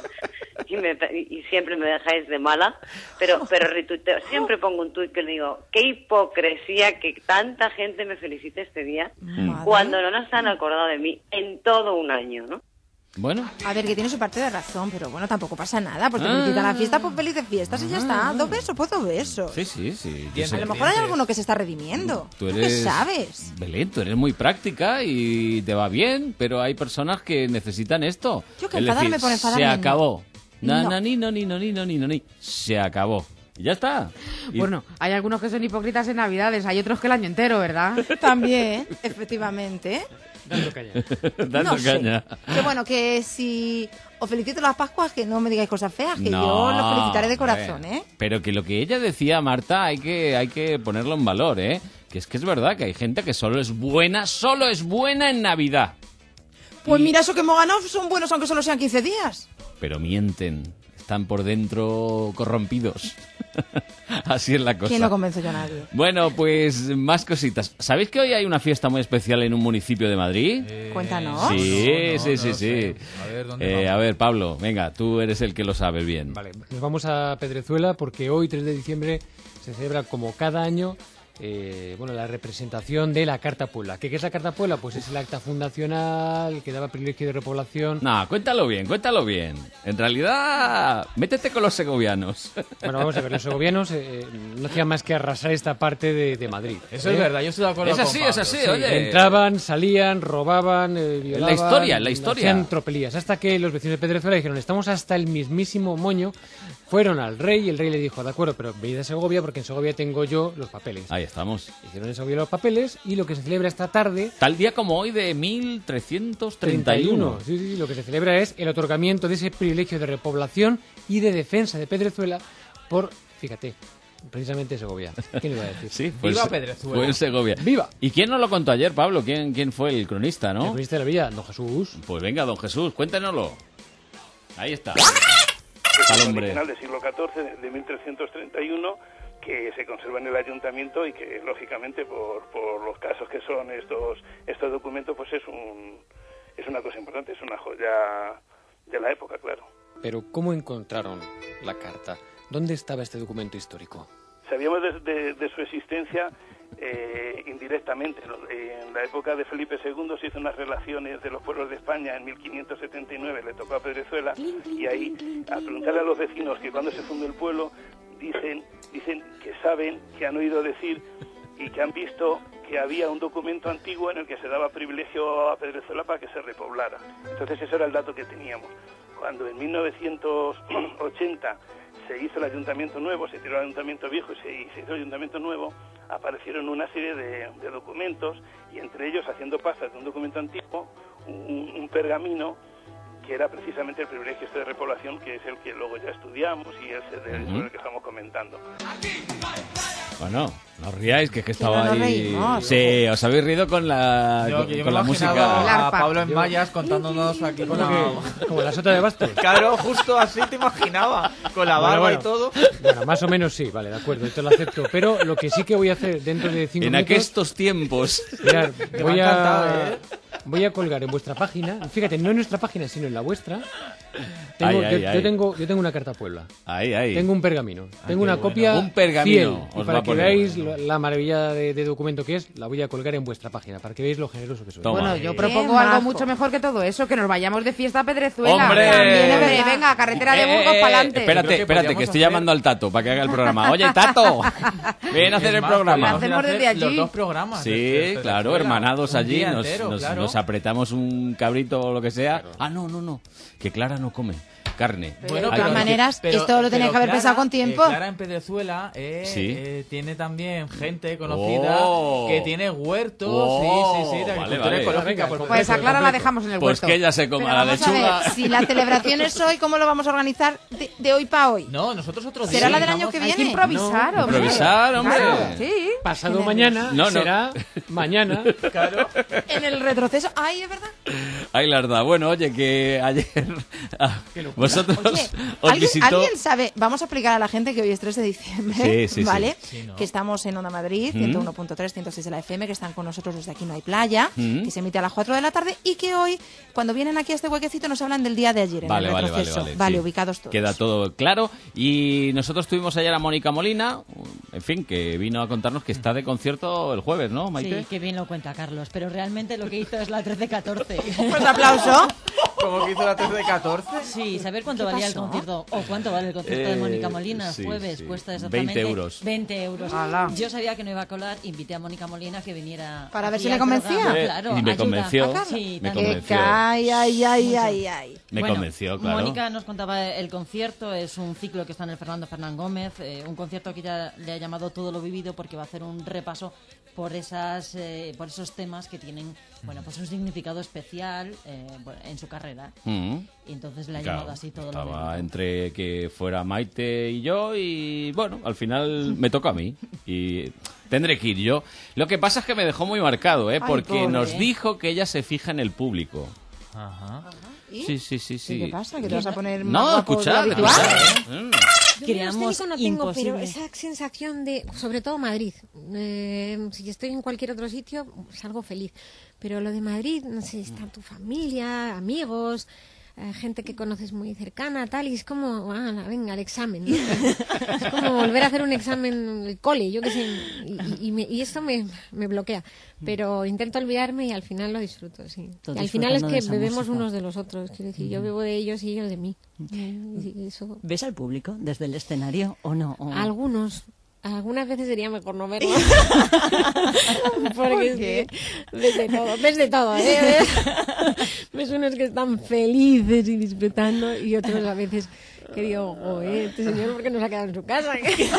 Speaker 22: y, me, y siempre me dejáis de mala, pero pero retuiteo, siempre pongo un tuit que le digo, qué hipocresía que tanta gente me felicite este día mm. cuando no nos han acordado de mí en todo un año, ¿no?
Speaker 21: Bueno.
Speaker 2: A ver, que tiene su parte de razón, pero bueno, tampoco pasa nada. Pues te ah. felicitan la fiesta, pues felices fiestas y ya está. Dos besos, pues dos besos.
Speaker 21: Sí, sí, sí.
Speaker 2: A lo mejor hay alguno que se está redimiendo.
Speaker 21: Tú eres...
Speaker 2: ¿Qué sabes?
Speaker 21: Belén, tú eres muy práctica y te va bien, pero hay personas que necesitan esto.
Speaker 2: Yo que enfadarme me pone enfadarme.
Speaker 21: Se acabó.
Speaker 2: No.
Speaker 21: Na, na, ni, no, ni, no, ni, no, ni, no, ni. Se acabó. Y ya está. Y...
Speaker 23: Bueno, hay algunos que son hipócritas en Navidades, hay otros que el año entero, ¿verdad?
Speaker 2: También, efectivamente.
Speaker 5: Dando caña.
Speaker 21: Dando
Speaker 2: no
Speaker 21: caña.
Speaker 2: Sé. Que bueno, que si os felicito las Pascuas, que no me digáis cosas feas, que
Speaker 21: no,
Speaker 2: yo los felicitaré de corazón, ¿eh?
Speaker 21: Pero que lo que ella decía, Marta, hay que, hay que ponerlo en valor, ¿eh? Que es que es verdad que hay gente que solo es buena, solo es buena en Navidad.
Speaker 2: Pues
Speaker 21: y...
Speaker 2: mira, eso que hemos ganado son buenos aunque solo sean quince días.
Speaker 21: Pero mienten. Están por dentro corrompidos. Así es la cosa.
Speaker 2: ¿Quién no convence yo a nadie?
Speaker 21: Bueno, pues más cositas. ¿Sabéis que hoy hay una fiesta muy especial en un municipio de Madrid?
Speaker 2: Eh, Cuéntanos.
Speaker 21: Sí,
Speaker 2: no, no,
Speaker 21: sí, sí,
Speaker 2: no
Speaker 21: sí.
Speaker 2: A ver,
Speaker 21: ¿dónde eh, a ver, Pablo, venga, tú eres el que lo sabe bien.
Speaker 5: Vale, nos vamos a Pedrezuela porque hoy, tres de diciembre, se celebra como cada año Eh, bueno, la representación de la Carta Puebla. ¿Qué, ¿Qué es la Carta Puebla? Pues es el acta fundacional que daba privilegio de repoblación.
Speaker 21: No, cuéntalo bien, cuéntalo bien. En realidad, métete con los segovianos.
Speaker 5: Bueno, vamos a ver, los segovianos eh, no hacían más que arrasar esta parte de, de Madrid.
Speaker 3: Eso
Speaker 5: ¿eh?
Speaker 3: es verdad, yo estoy de acuerdo
Speaker 21: es
Speaker 3: con
Speaker 21: así,
Speaker 3: Pablo.
Speaker 21: Es así,
Speaker 5: Sí,
Speaker 21: oye.
Speaker 5: entraban, salían, robaban, eh, violaban...
Speaker 21: La historia, la historia.
Speaker 5: Hacían tropelías, hasta que los vecinos de Pedrezuela dijeron, estamos hasta el mismísimo moño. Fueron al rey y el rey le dijo, de acuerdo, pero venid a Segovia porque en Segovia tengo yo los papeles.
Speaker 21: Ahí estamos.
Speaker 5: Hicieron en Segovia los papeles y lo que se celebra esta tarde...
Speaker 21: Tal día como hoy de mil trescientos treinta y uno.
Speaker 5: Sí, sí, sí, lo que se celebra es el otorgamiento de ese privilegio de repoblación y de defensa de Pedrezuela por, fíjate, precisamente Segovia. ¿Quién iba a decir?
Speaker 21: Sí, pues,
Speaker 3: ¡Viva Pedrezuela!
Speaker 21: Fue en Segovia.
Speaker 5: ¡Viva!
Speaker 21: ¿Y quién nos lo contó ayer, Pablo? ¿Quién, quién fue el cronista, no?
Speaker 5: El cronista de la villa, don Jesús.
Speaker 21: Pues venga, don Jesús, cuéntenoslo. Ahí está.
Speaker 24: Es
Speaker 21: Al
Speaker 24: un
Speaker 21: hombre.
Speaker 24: original del siglo catorce, de mil trescientos treinta y uno, que se conserva en el ayuntamiento y que, lógicamente, por, por los casos que son estos estos documentos, pues es un es una cosa importante, es una joya de la época, claro.
Speaker 5: Pero, ¿cómo encontraron la carta? ¿Dónde estaba este documento histórico?
Speaker 24: Sabíamos de, de, de su existencia eh, indirectamente. En la época de Felipe segundo se hizo unas relaciones de los pueblos de España en mil quinientos setenta y nueve, le tocó a Pedrezuela, y ahí, al preguntarle a los vecinos que cuando se fundó el pueblo, dicen, dicen que saben, que han oído decir y que han visto que había un documento antiguo en el que se daba privilegio a Pedrezuela para que se repoblara. Entonces ese era el dato que teníamos. Cuando en mil novecientos ochenta se hizo el ayuntamiento nuevo, se tiró el ayuntamiento viejo y se, y se hizo el ayuntamiento nuevo, aparecieron una serie de, de documentos, y entre ellos, haciendo pasas de un documento antiguo, un, un pergamino que era precisamente el privilegio este de repoblación, que es el que luego ya estudiamos y es el, de, uh-huh. el que estamos comentando.
Speaker 21: Bueno, no os riáis, que es que estaba
Speaker 2: no nos
Speaker 21: ahí...
Speaker 2: reímos.
Speaker 21: Sí, os habéis rido con la,
Speaker 3: Yo,
Speaker 21: con,
Speaker 3: yo me
Speaker 21: con la
Speaker 3: he imaginado
Speaker 21: música.
Speaker 3: a Pablo en mallas contándonos aquí con la...
Speaker 5: Como la sota de bastos.
Speaker 3: Claro, justo así te imaginaba, con la barba
Speaker 5: Bueno, bueno.
Speaker 3: y todo.
Speaker 5: Bueno, más o menos sí, vale, de acuerdo, esto lo acepto. Pero lo que sí que voy a hacer dentro de cinco
Speaker 21: En
Speaker 5: minutos...
Speaker 21: aquestos tiempos...
Speaker 5: Mirad,
Speaker 3: me
Speaker 5: voy
Speaker 3: ha
Speaker 5: a,
Speaker 3: encantado, ¿eh?
Speaker 5: voy a colgar en vuestra página, fíjate, no en nuestra página, sino en la vuestra. Tengo,
Speaker 21: Ay, ay,
Speaker 5: yo,
Speaker 21: ay.
Speaker 5: yo tengo, yo tengo una carta Puebla.
Speaker 21: Ahí, ahí.
Speaker 5: Tengo un pergamino.
Speaker 21: Ah,
Speaker 5: Tengo
Speaker 21: qué
Speaker 5: una
Speaker 21: bueno.
Speaker 5: copia
Speaker 21: Un pergamino
Speaker 5: fiel.
Speaker 21: os
Speaker 5: Y
Speaker 21: va
Speaker 5: para
Speaker 21: a
Speaker 5: que
Speaker 21: poner.
Speaker 5: veáis lo- la maravilla de, de documento que es, la voy a colgar en vuestra página, para que veáis lo generoso que soy.
Speaker 21: Toma.
Speaker 23: Bueno, yo
Speaker 21: Qué
Speaker 23: propongo
Speaker 2: majo.
Speaker 23: algo mucho mejor que todo eso, que nos vayamos de fiesta a Pedrezuela.
Speaker 21: ¡Hombre!
Speaker 23: También, hombre, venga, carretera de
Speaker 21: Eh,
Speaker 23: Burgos
Speaker 21: eh,
Speaker 23: para adelante.
Speaker 21: Espérate,
Speaker 3: Creo que
Speaker 21: espérate,
Speaker 3: podríamos
Speaker 21: que estoy
Speaker 3: hacer-
Speaker 21: llamando al Tato para que haga el programa. Oye, Tato, ven a hacer
Speaker 3: Es
Speaker 21: el
Speaker 3: más,
Speaker 21: programa.
Speaker 3: podríamos
Speaker 23: Hacemos
Speaker 3: hacer
Speaker 23: desde allí.
Speaker 3: Los dos programas.
Speaker 21: Sí,
Speaker 3: desde
Speaker 21: claro,
Speaker 3: Venezuela.
Speaker 21: hermanados
Speaker 3: Un
Speaker 21: allí,
Speaker 3: día
Speaker 21: nos,
Speaker 3: entero,
Speaker 21: nos-
Speaker 3: claro.
Speaker 21: nos apretamos un cabrito o lo que sea. Ah, no, no, no, que Clara no come carne.
Speaker 2: Bueno, de
Speaker 21: Hay
Speaker 2: todas
Speaker 21: que-
Speaker 2: maneras, esto lo tenéis que haber
Speaker 3: Clara,
Speaker 2: pensado con
Speaker 3: eh,
Speaker 2: tiempo.
Speaker 3: Clara en Pedrezuela eh,
Speaker 21: Sí.
Speaker 3: eh, tiene también gente conocida
Speaker 21: Oh.
Speaker 3: que tiene huertos.
Speaker 21: Oh,
Speaker 3: sí, sí, sí, de
Speaker 21: vale,
Speaker 3: agricultura
Speaker 21: vale.
Speaker 3: ecológica.
Speaker 5: Venga,
Speaker 3: por
Speaker 23: Pues a
Speaker 3: supuesto.
Speaker 23: Clara la dejamos en el
Speaker 21: Pues
Speaker 23: huerto.
Speaker 21: que ella se coma
Speaker 2: Pero
Speaker 21: la
Speaker 2: vamos a
Speaker 21: lechuga.
Speaker 2: ver, si la celebración es hoy, ¿cómo lo vamos a organizar de, de hoy para hoy?
Speaker 3: No, nosotros otro día.
Speaker 2: ¿Será la del año
Speaker 3: Vamos-
Speaker 2: que
Speaker 23: Hay que
Speaker 2: viene?
Speaker 23: improvisar, hombre.
Speaker 21: Improvisar, hombre.
Speaker 23: Claro, sí.
Speaker 5: Pasado
Speaker 2: Qué
Speaker 5: mañana
Speaker 21: No, no.
Speaker 5: será mañana.
Speaker 3: Claro.
Speaker 2: En el retroceso. Ay, es verdad.
Speaker 21: Ay, la verdad. Bueno, oye, que ayer ah, vosotros
Speaker 2: Oye,
Speaker 21: os
Speaker 2: ¿alguien,
Speaker 21: visitó...
Speaker 2: ¿alguien sabe? Vamos a explicar a la gente que hoy es tres de diciembre,
Speaker 21: Sí, sí, sí.
Speaker 2: ¿vale?
Speaker 3: Sí, ¿no?
Speaker 2: Que estamos en Onda Madrid,
Speaker 21: Mm.
Speaker 2: ciento uno punto tres, ciento seis de la F M, que están con nosotros desde Aquí No Hay Playa,
Speaker 21: Mm.
Speaker 2: que se emite a las cuatro de la tarde y que hoy, cuando vienen aquí a este huequecito, nos hablan del día de ayer, en
Speaker 21: Vale,
Speaker 2: el
Speaker 21: vale, vale,
Speaker 2: retroceso.
Speaker 21: vale, sí.
Speaker 2: ubicados todos.
Speaker 21: Queda todo claro. Y nosotros tuvimos ayer a Mónica Molina, en fin, que vino a contarnos que está de concierto el jueves, ¿no, Maite?
Speaker 4: Sí, qué bien lo cuenta Carlos, pero realmente lo que hizo es la trece catorce.
Speaker 2: Pues aplauso.
Speaker 3: Como que hizo la trece catorce.
Speaker 4: Sí, saber cuánto
Speaker 2: ¿Qué
Speaker 4: valía el
Speaker 2: pasó?
Speaker 4: concierto o cuánto vale el concierto de
Speaker 21: Eh,
Speaker 4: Mónica Molina el
Speaker 21: sí,
Speaker 4: jueves,
Speaker 21: sí.
Speaker 4: cuesta exactamente
Speaker 21: veinte euros.
Speaker 4: veinte euros.
Speaker 23: Ala.
Speaker 4: Yo sabía que no iba a colar, invité a Mónica Molina que viniera
Speaker 2: Para ver
Speaker 4: aquí
Speaker 2: si le
Speaker 4: al
Speaker 2: convencía.
Speaker 4: programa,
Speaker 21: Eh,
Speaker 4: claro,
Speaker 21: y me
Speaker 4: ayuda.
Speaker 21: convenció,
Speaker 4: ¿A Carlos? Sí,
Speaker 21: me
Speaker 4: también.
Speaker 2: Que
Speaker 21: convenció.
Speaker 2: cae, ay, ay, ay, ay.
Speaker 21: Me
Speaker 4: Bueno,
Speaker 21: convenció, claro.
Speaker 4: Mónica nos contaba el concierto, es un ciclo que está en el Fernando Fernán Gómez, eh, un concierto que ya le ha llamado Todo lo Vivido porque va a hacer un repaso por esas eh, por esos temas que tienen, bueno, pues un significado especial eh, bueno, en su carrera.
Speaker 21: Mm.
Speaker 4: Y entonces le ha
Speaker 21: Claro,
Speaker 4: llamado así Todo lo
Speaker 21: estaba
Speaker 4: Vivido.
Speaker 21: entre que fuera Maite y yo y bueno, al final me toca a mí y tendré que ir yo. Lo que pasa es que me dejó muy marcado, ¿eh?
Speaker 2: Ay,
Speaker 21: Porque
Speaker 2: pobre.
Speaker 21: nos dijo que ella se fija en el público.
Speaker 3: Ajá.
Speaker 2: ¿Y?
Speaker 21: Sí, sí, sí, sí.
Speaker 2: ¿Qué pasa? ¿Que te vas a poner más
Speaker 21: No,
Speaker 2: guapo de lo
Speaker 21: escuchad,
Speaker 2: habitual?
Speaker 21: escuchad. Mm.
Speaker 10: Yo
Speaker 4: Creamos
Speaker 10: menos técnico no tengo, pero
Speaker 4: imposible.
Speaker 10: esa sensación de, sobre todo Madrid, eh, si estoy en cualquier otro sitio, salgo feliz. Pero lo de Madrid, no sé, está tu familia, amigos, eh, gente que conoces muy cercana, tal, y es como, ah, venga, el examen, ¿no? Es como volver a hacer un examen en el cole, yo qué sé, y, y, me- y esto me, me bloquea. Pero intento olvidarme y al final lo disfruto, sí.
Speaker 4: Tú
Speaker 10: Y al final es
Speaker 4: disfrutando
Speaker 10: que
Speaker 4: de esa
Speaker 10: bebemos
Speaker 4: música.
Speaker 10: unos de los otros, quiero decir, yo bebo de ellos y ellos de mí. Y eso...
Speaker 4: ¿Ves al público desde el escenario o no? O-
Speaker 10: Algunos. Algunas veces sería mejor no verlo. Porque es que ves de todo, ves de todo, ¿eh? Ves, ves unos que están felices y disfrutando y otros a veces que digo, joder, este señor ¿por qué no se ha quedado en su casa?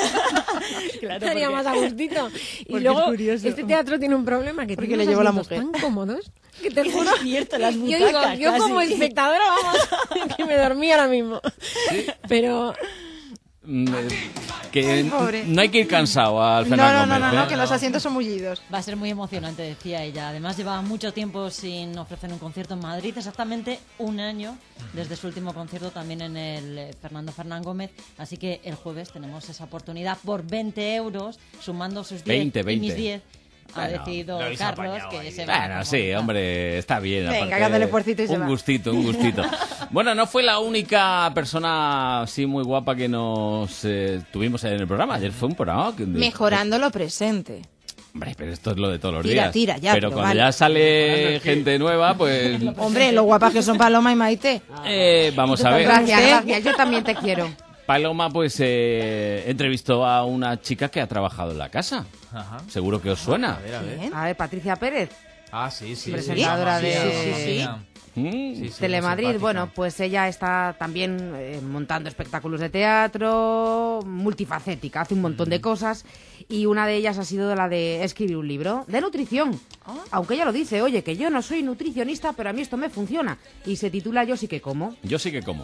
Speaker 4: Claro,
Speaker 10: Estaría
Speaker 4: porque-
Speaker 10: más a gustito. Y
Speaker 4: porque
Speaker 10: luego,
Speaker 4: es curioso.
Speaker 10: este teatro tiene un problema, que
Speaker 2: Porque
Speaker 10: tiene
Speaker 2: le
Speaker 10: unos
Speaker 2: llevó la
Speaker 10: asientos
Speaker 2: mujer.
Speaker 10: tan cómodos que te juro...
Speaker 4: Es cierto, las
Speaker 10: yo digo,
Speaker 4: butacas,
Speaker 10: yo como
Speaker 4: casi.
Speaker 10: espectadora, vamos, que me dormí ahora mismo. Pero...
Speaker 21: Mm, eh, que
Speaker 2: Ay, pobre.
Speaker 21: no hay que ir cansado al
Speaker 2: No,
Speaker 21: Fernando
Speaker 2: no, no,
Speaker 21: Gómez,
Speaker 2: no, no,
Speaker 21: ¿eh?
Speaker 2: que los asientos son mullidos.
Speaker 4: Va a ser muy emocionante, decía ella. Además, llevaba mucho tiempo sin ofrecer un concierto en Madrid, exactamente un año desde su último concierto también en el eh, Fernando Fernán Gómez. Así que el jueves tenemos esa oportunidad por veinte euros, sumando sus diez
Speaker 21: veinte,
Speaker 4: y mis
Speaker 21: veinte.
Speaker 4: diez. Ha
Speaker 21: Bueno,
Speaker 4: decidido
Speaker 21: lo habéis
Speaker 4: Carlos
Speaker 21: apañado
Speaker 4: que
Speaker 21: ahí.
Speaker 4: se va.
Speaker 21: Bueno, sí, hombre, está bien.
Speaker 2: Venga,
Speaker 21: aparte,
Speaker 2: que haga el esfuercito y se
Speaker 21: un
Speaker 2: va.
Speaker 21: gustito, un gustito. Bueno, no fue la única persona así muy guapa que nos eh, tuvimos en el programa. Ayer fue un programa que...
Speaker 2: Mejorando lo presente.
Speaker 21: Hombre, pero esto es lo de todos los
Speaker 2: Tira,
Speaker 21: días.
Speaker 2: tira, ya,
Speaker 21: Pero
Speaker 2: pero
Speaker 21: cuando
Speaker 2: vale.
Speaker 21: ya sale gente nueva, pues...
Speaker 2: Hombre, lo guapas que son Paloma y Maite.
Speaker 21: eh, vamos a ver.
Speaker 23: Gracias, gracias, yo también te quiero.
Speaker 21: Paloma, pues, eh, entrevistó a una chica que ha trabajado en la casa.
Speaker 3: Ajá.
Speaker 21: Seguro que os suena.
Speaker 3: A ver, a ver.
Speaker 23: A ver, Patricia Pérez,
Speaker 3: Ah, sí, sí.
Speaker 23: presentadora
Speaker 3: sí,
Speaker 23: de
Speaker 3: sí, sí, sí.
Speaker 21: Mm.
Speaker 3: Sí, sí,
Speaker 23: Telemadrid.
Speaker 3: muy simpática.
Speaker 23: Bueno, pues ella está también eh, montando espectáculos de teatro, multifacética, hace un montón de cosas y una de ellas ha sido la de escribir un libro de nutrición. Aunque ella lo dice, oye, que yo no soy nutricionista, pero a mí esto me funciona. Y se titula Yo sí que como.
Speaker 21: Yo sí que como.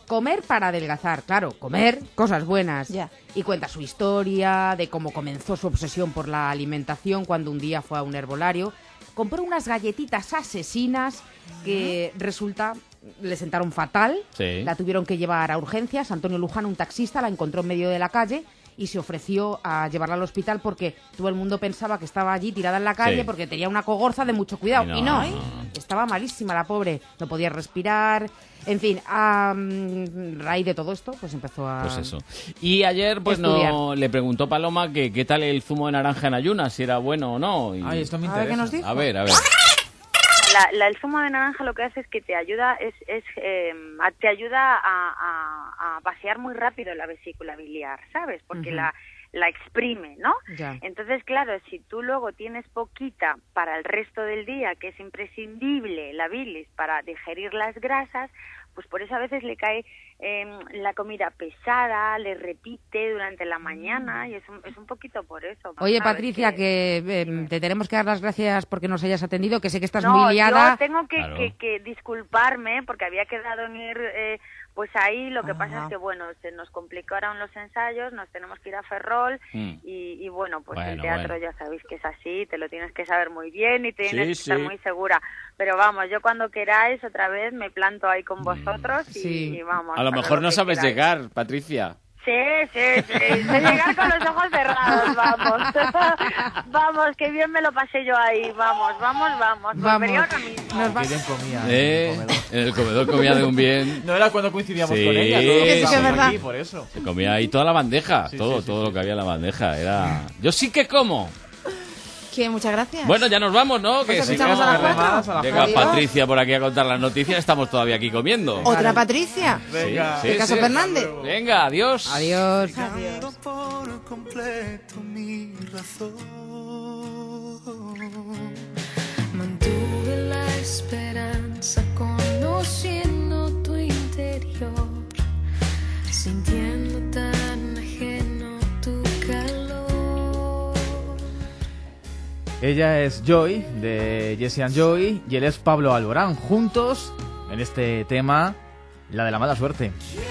Speaker 23: Comer para adelgazar, claro, comer cosas buenas.
Speaker 2: Ya.
Speaker 23: Y cuenta su historia, de cómo comenzó su obsesión por la alimentación cuando un día fue a un herbolario. Compró unas galletitas asesinas que resulta le sentaron fatal,
Speaker 21: Sí.
Speaker 23: la tuvieron que llevar a urgencias. Antonio Luján, un taxista, la encontró en medio de la calle y se ofreció a llevarla al hospital porque todo el mundo pensaba que estaba allí tirada en la calle
Speaker 21: Sí.
Speaker 23: porque tenía una cogorza de mucho cuidado.
Speaker 21: Y no,
Speaker 23: Y no,
Speaker 21: no, no.
Speaker 23: estaba malísima la pobre, no podía respirar. En fin, a mm, raíz de todo esto, pues empezó a...
Speaker 21: Pues eso. Y ayer pues
Speaker 23: Estudiar.
Speaker 21: no le preguntó Paloma que qué tal el zumo de naranja en ayunas, si era bueno o no. Y-
Speaker 3: Ay, esto me
Speaker 2: A ver qué
Speaker 3: interesa.
Speaker 2: nos dijo.
Speaker 21: A ver, a ver.
Speaker 8: La, la- el zumo de naranja lo que hace es que te ayuda es, es eh, a- te ayuda a, a- a vaciar muy rápido la vesícula biliar, ¿sabes? Porque
Speaker 23: Ujú.
Speaker 8: la la exprime, ¿no?
Speaker 23: Ya.
Speaker 8: Entonces, claro, si tú luego tienes poquita para el resto del día, que es imprescindible la bilis para digerir las grasas, pues por eso a veces le cae eh, la comida pesada, le repite durante la mañana y es un, es un poquito por eso.
Speaker 23: Oye,
Speaker 8: ¿sabes?
Speaker 23: Patricia, que, eh, te tenemos que dar las gracias porque nos hayas atendido, que sé que estás
Speaker 8: no,
Speaker 23: muy liada.
Speaker 8: yo tengo que,
Speaker 23: Claro.
Speaker 8: que, que disculparme porque había quedado en ir eh, pues ahí, lo que pasa
Speaker 23: Ajá.
Speaker 8: es que bueno, se nos complicaron los ensayos, nos tenemos que ir a Ferrol
Speaker 21: Mm.
Speaker 8: y, y bueno, pues
Speaker 21: Bueno,
Speaker 8: el teatro
Speaker 21: bueno.
Speaker 8: ya sabéis que es así, te lo tienes que saber muy bien y tienes
Speaker 21: Sí,
Speaker 8: que estar
Speaker 21: sí.
Speaker 8: muy segura, pero vamos, yo cuando queráis otra vez me planto ahí con vosotros y,
Speaker 21: Sí.
Speaker 8: y vamos.
Speaker 21: A lo
Speaker 8: para
Speaker 21: mejor no
Speaker 8: que
Speaker 21: sabes
Speaker 8: queráis.
Speaker 21: llegar, Patricia.
Speaker 8: Sí, sí, sí. De llegar con los ojos cerrados, vamos. Vamos, qué bien me lo pasé yo ahí. Vamos, vamos, vamos. Volvería ahora mismo.
Speaker 3: Qué bien comía.
Speaker 21: Eh, en el comedor comía de un bien.
Speaker 3: No era cuando coincidíamos
Speaker 21: Sí,
Speaker 3: con ella. Todo
Speaker 21: sí,
Speaker 3: lo que
Speaker 21: sí,
Speaker 3: estamos
Speaker 21: es verdad.
Speaker 3: aquí, por eso.
Speaker 21: Se comía ahí toda la bandeja,
Speaker 3: Sí,
Speaker 21: todo,
Speaker 3: sí, sí,
Speaker 21: todo lo que había en la bandeja. Era. Yo sí que como.
Speaker 2: Que muchas gracias.
Speaker 21: Bueno, ya nos vamos, ¿no? Que
Speaker 2: Nos
Speaker 21: si
Speaker 2: escuchamos a las
Speaker 21: llega-
Speaker 2: cuatro.
Speaker 21: Llega
Speaker 2: Adiós.
Speaker 21: Patricia por aquí a contar las noticias, estamos todavía aquí comiendo.
Speaker 2: Otra Patricia.
Speaker 21: Venga. Sí,
Speaker 2: ¿De
Speaker 21: sí,
Speaker 2: Caso
Speaker 21: sí.
Speaker 2: Fernández?
Speaker 21: Venga, adiós.
Speaker 23: Adiós.
Speaker 18: Negando por completo mi razón. Mantuve la esperanza conociendo tu interior, sintiendo tan ajeno tu calor.
Speaker 3: Ella es Joy, de Jesse and Joy, y él es Pablo Alborán. Juntos, en este tema, la de la mala suerte.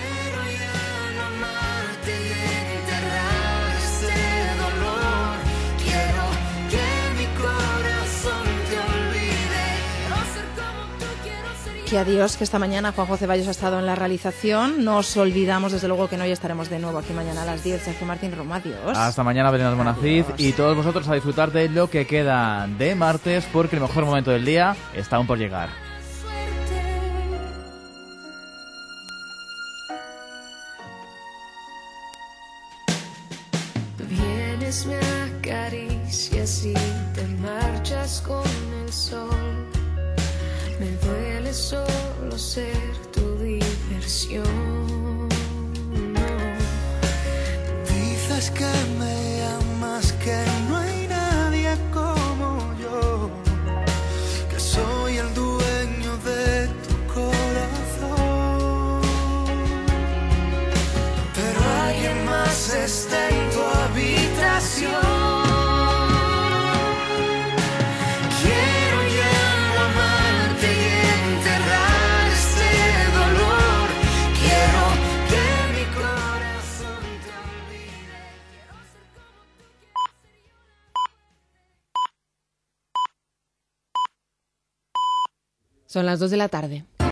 Speaker 18: Este dolor, quiero que mi corazón te olvide. Quiero ser como tú, quiero ser
Speaker 2: Que adiós, que esta mañana Juanjo Ceballos ha estado en la realización. Nos olvidamos, desde luego, que no, ya estaremos de nuevo aquí mañana a las diez. Sergio Martín Romo, adiós.
Speaker 3: Hasta mañana, Belén Almonacid, y todos vosotros a disfrutar de lo que queda de martes, porque el mejor momento del día está aún por llegar.
Speaker 18: Vienes, me acaricias y te marchas con el sol. Me duele solo ser tu diversión. Dices que me amas, que no hay nadie como yo, que soy el dueño de tu corazón. Pero alguien más está en tu habitación. Quiero ya no amarte y enterrar este dolor. Quiero que mi corazón te olvide.
Speaker 2: Son las dos de la tarde.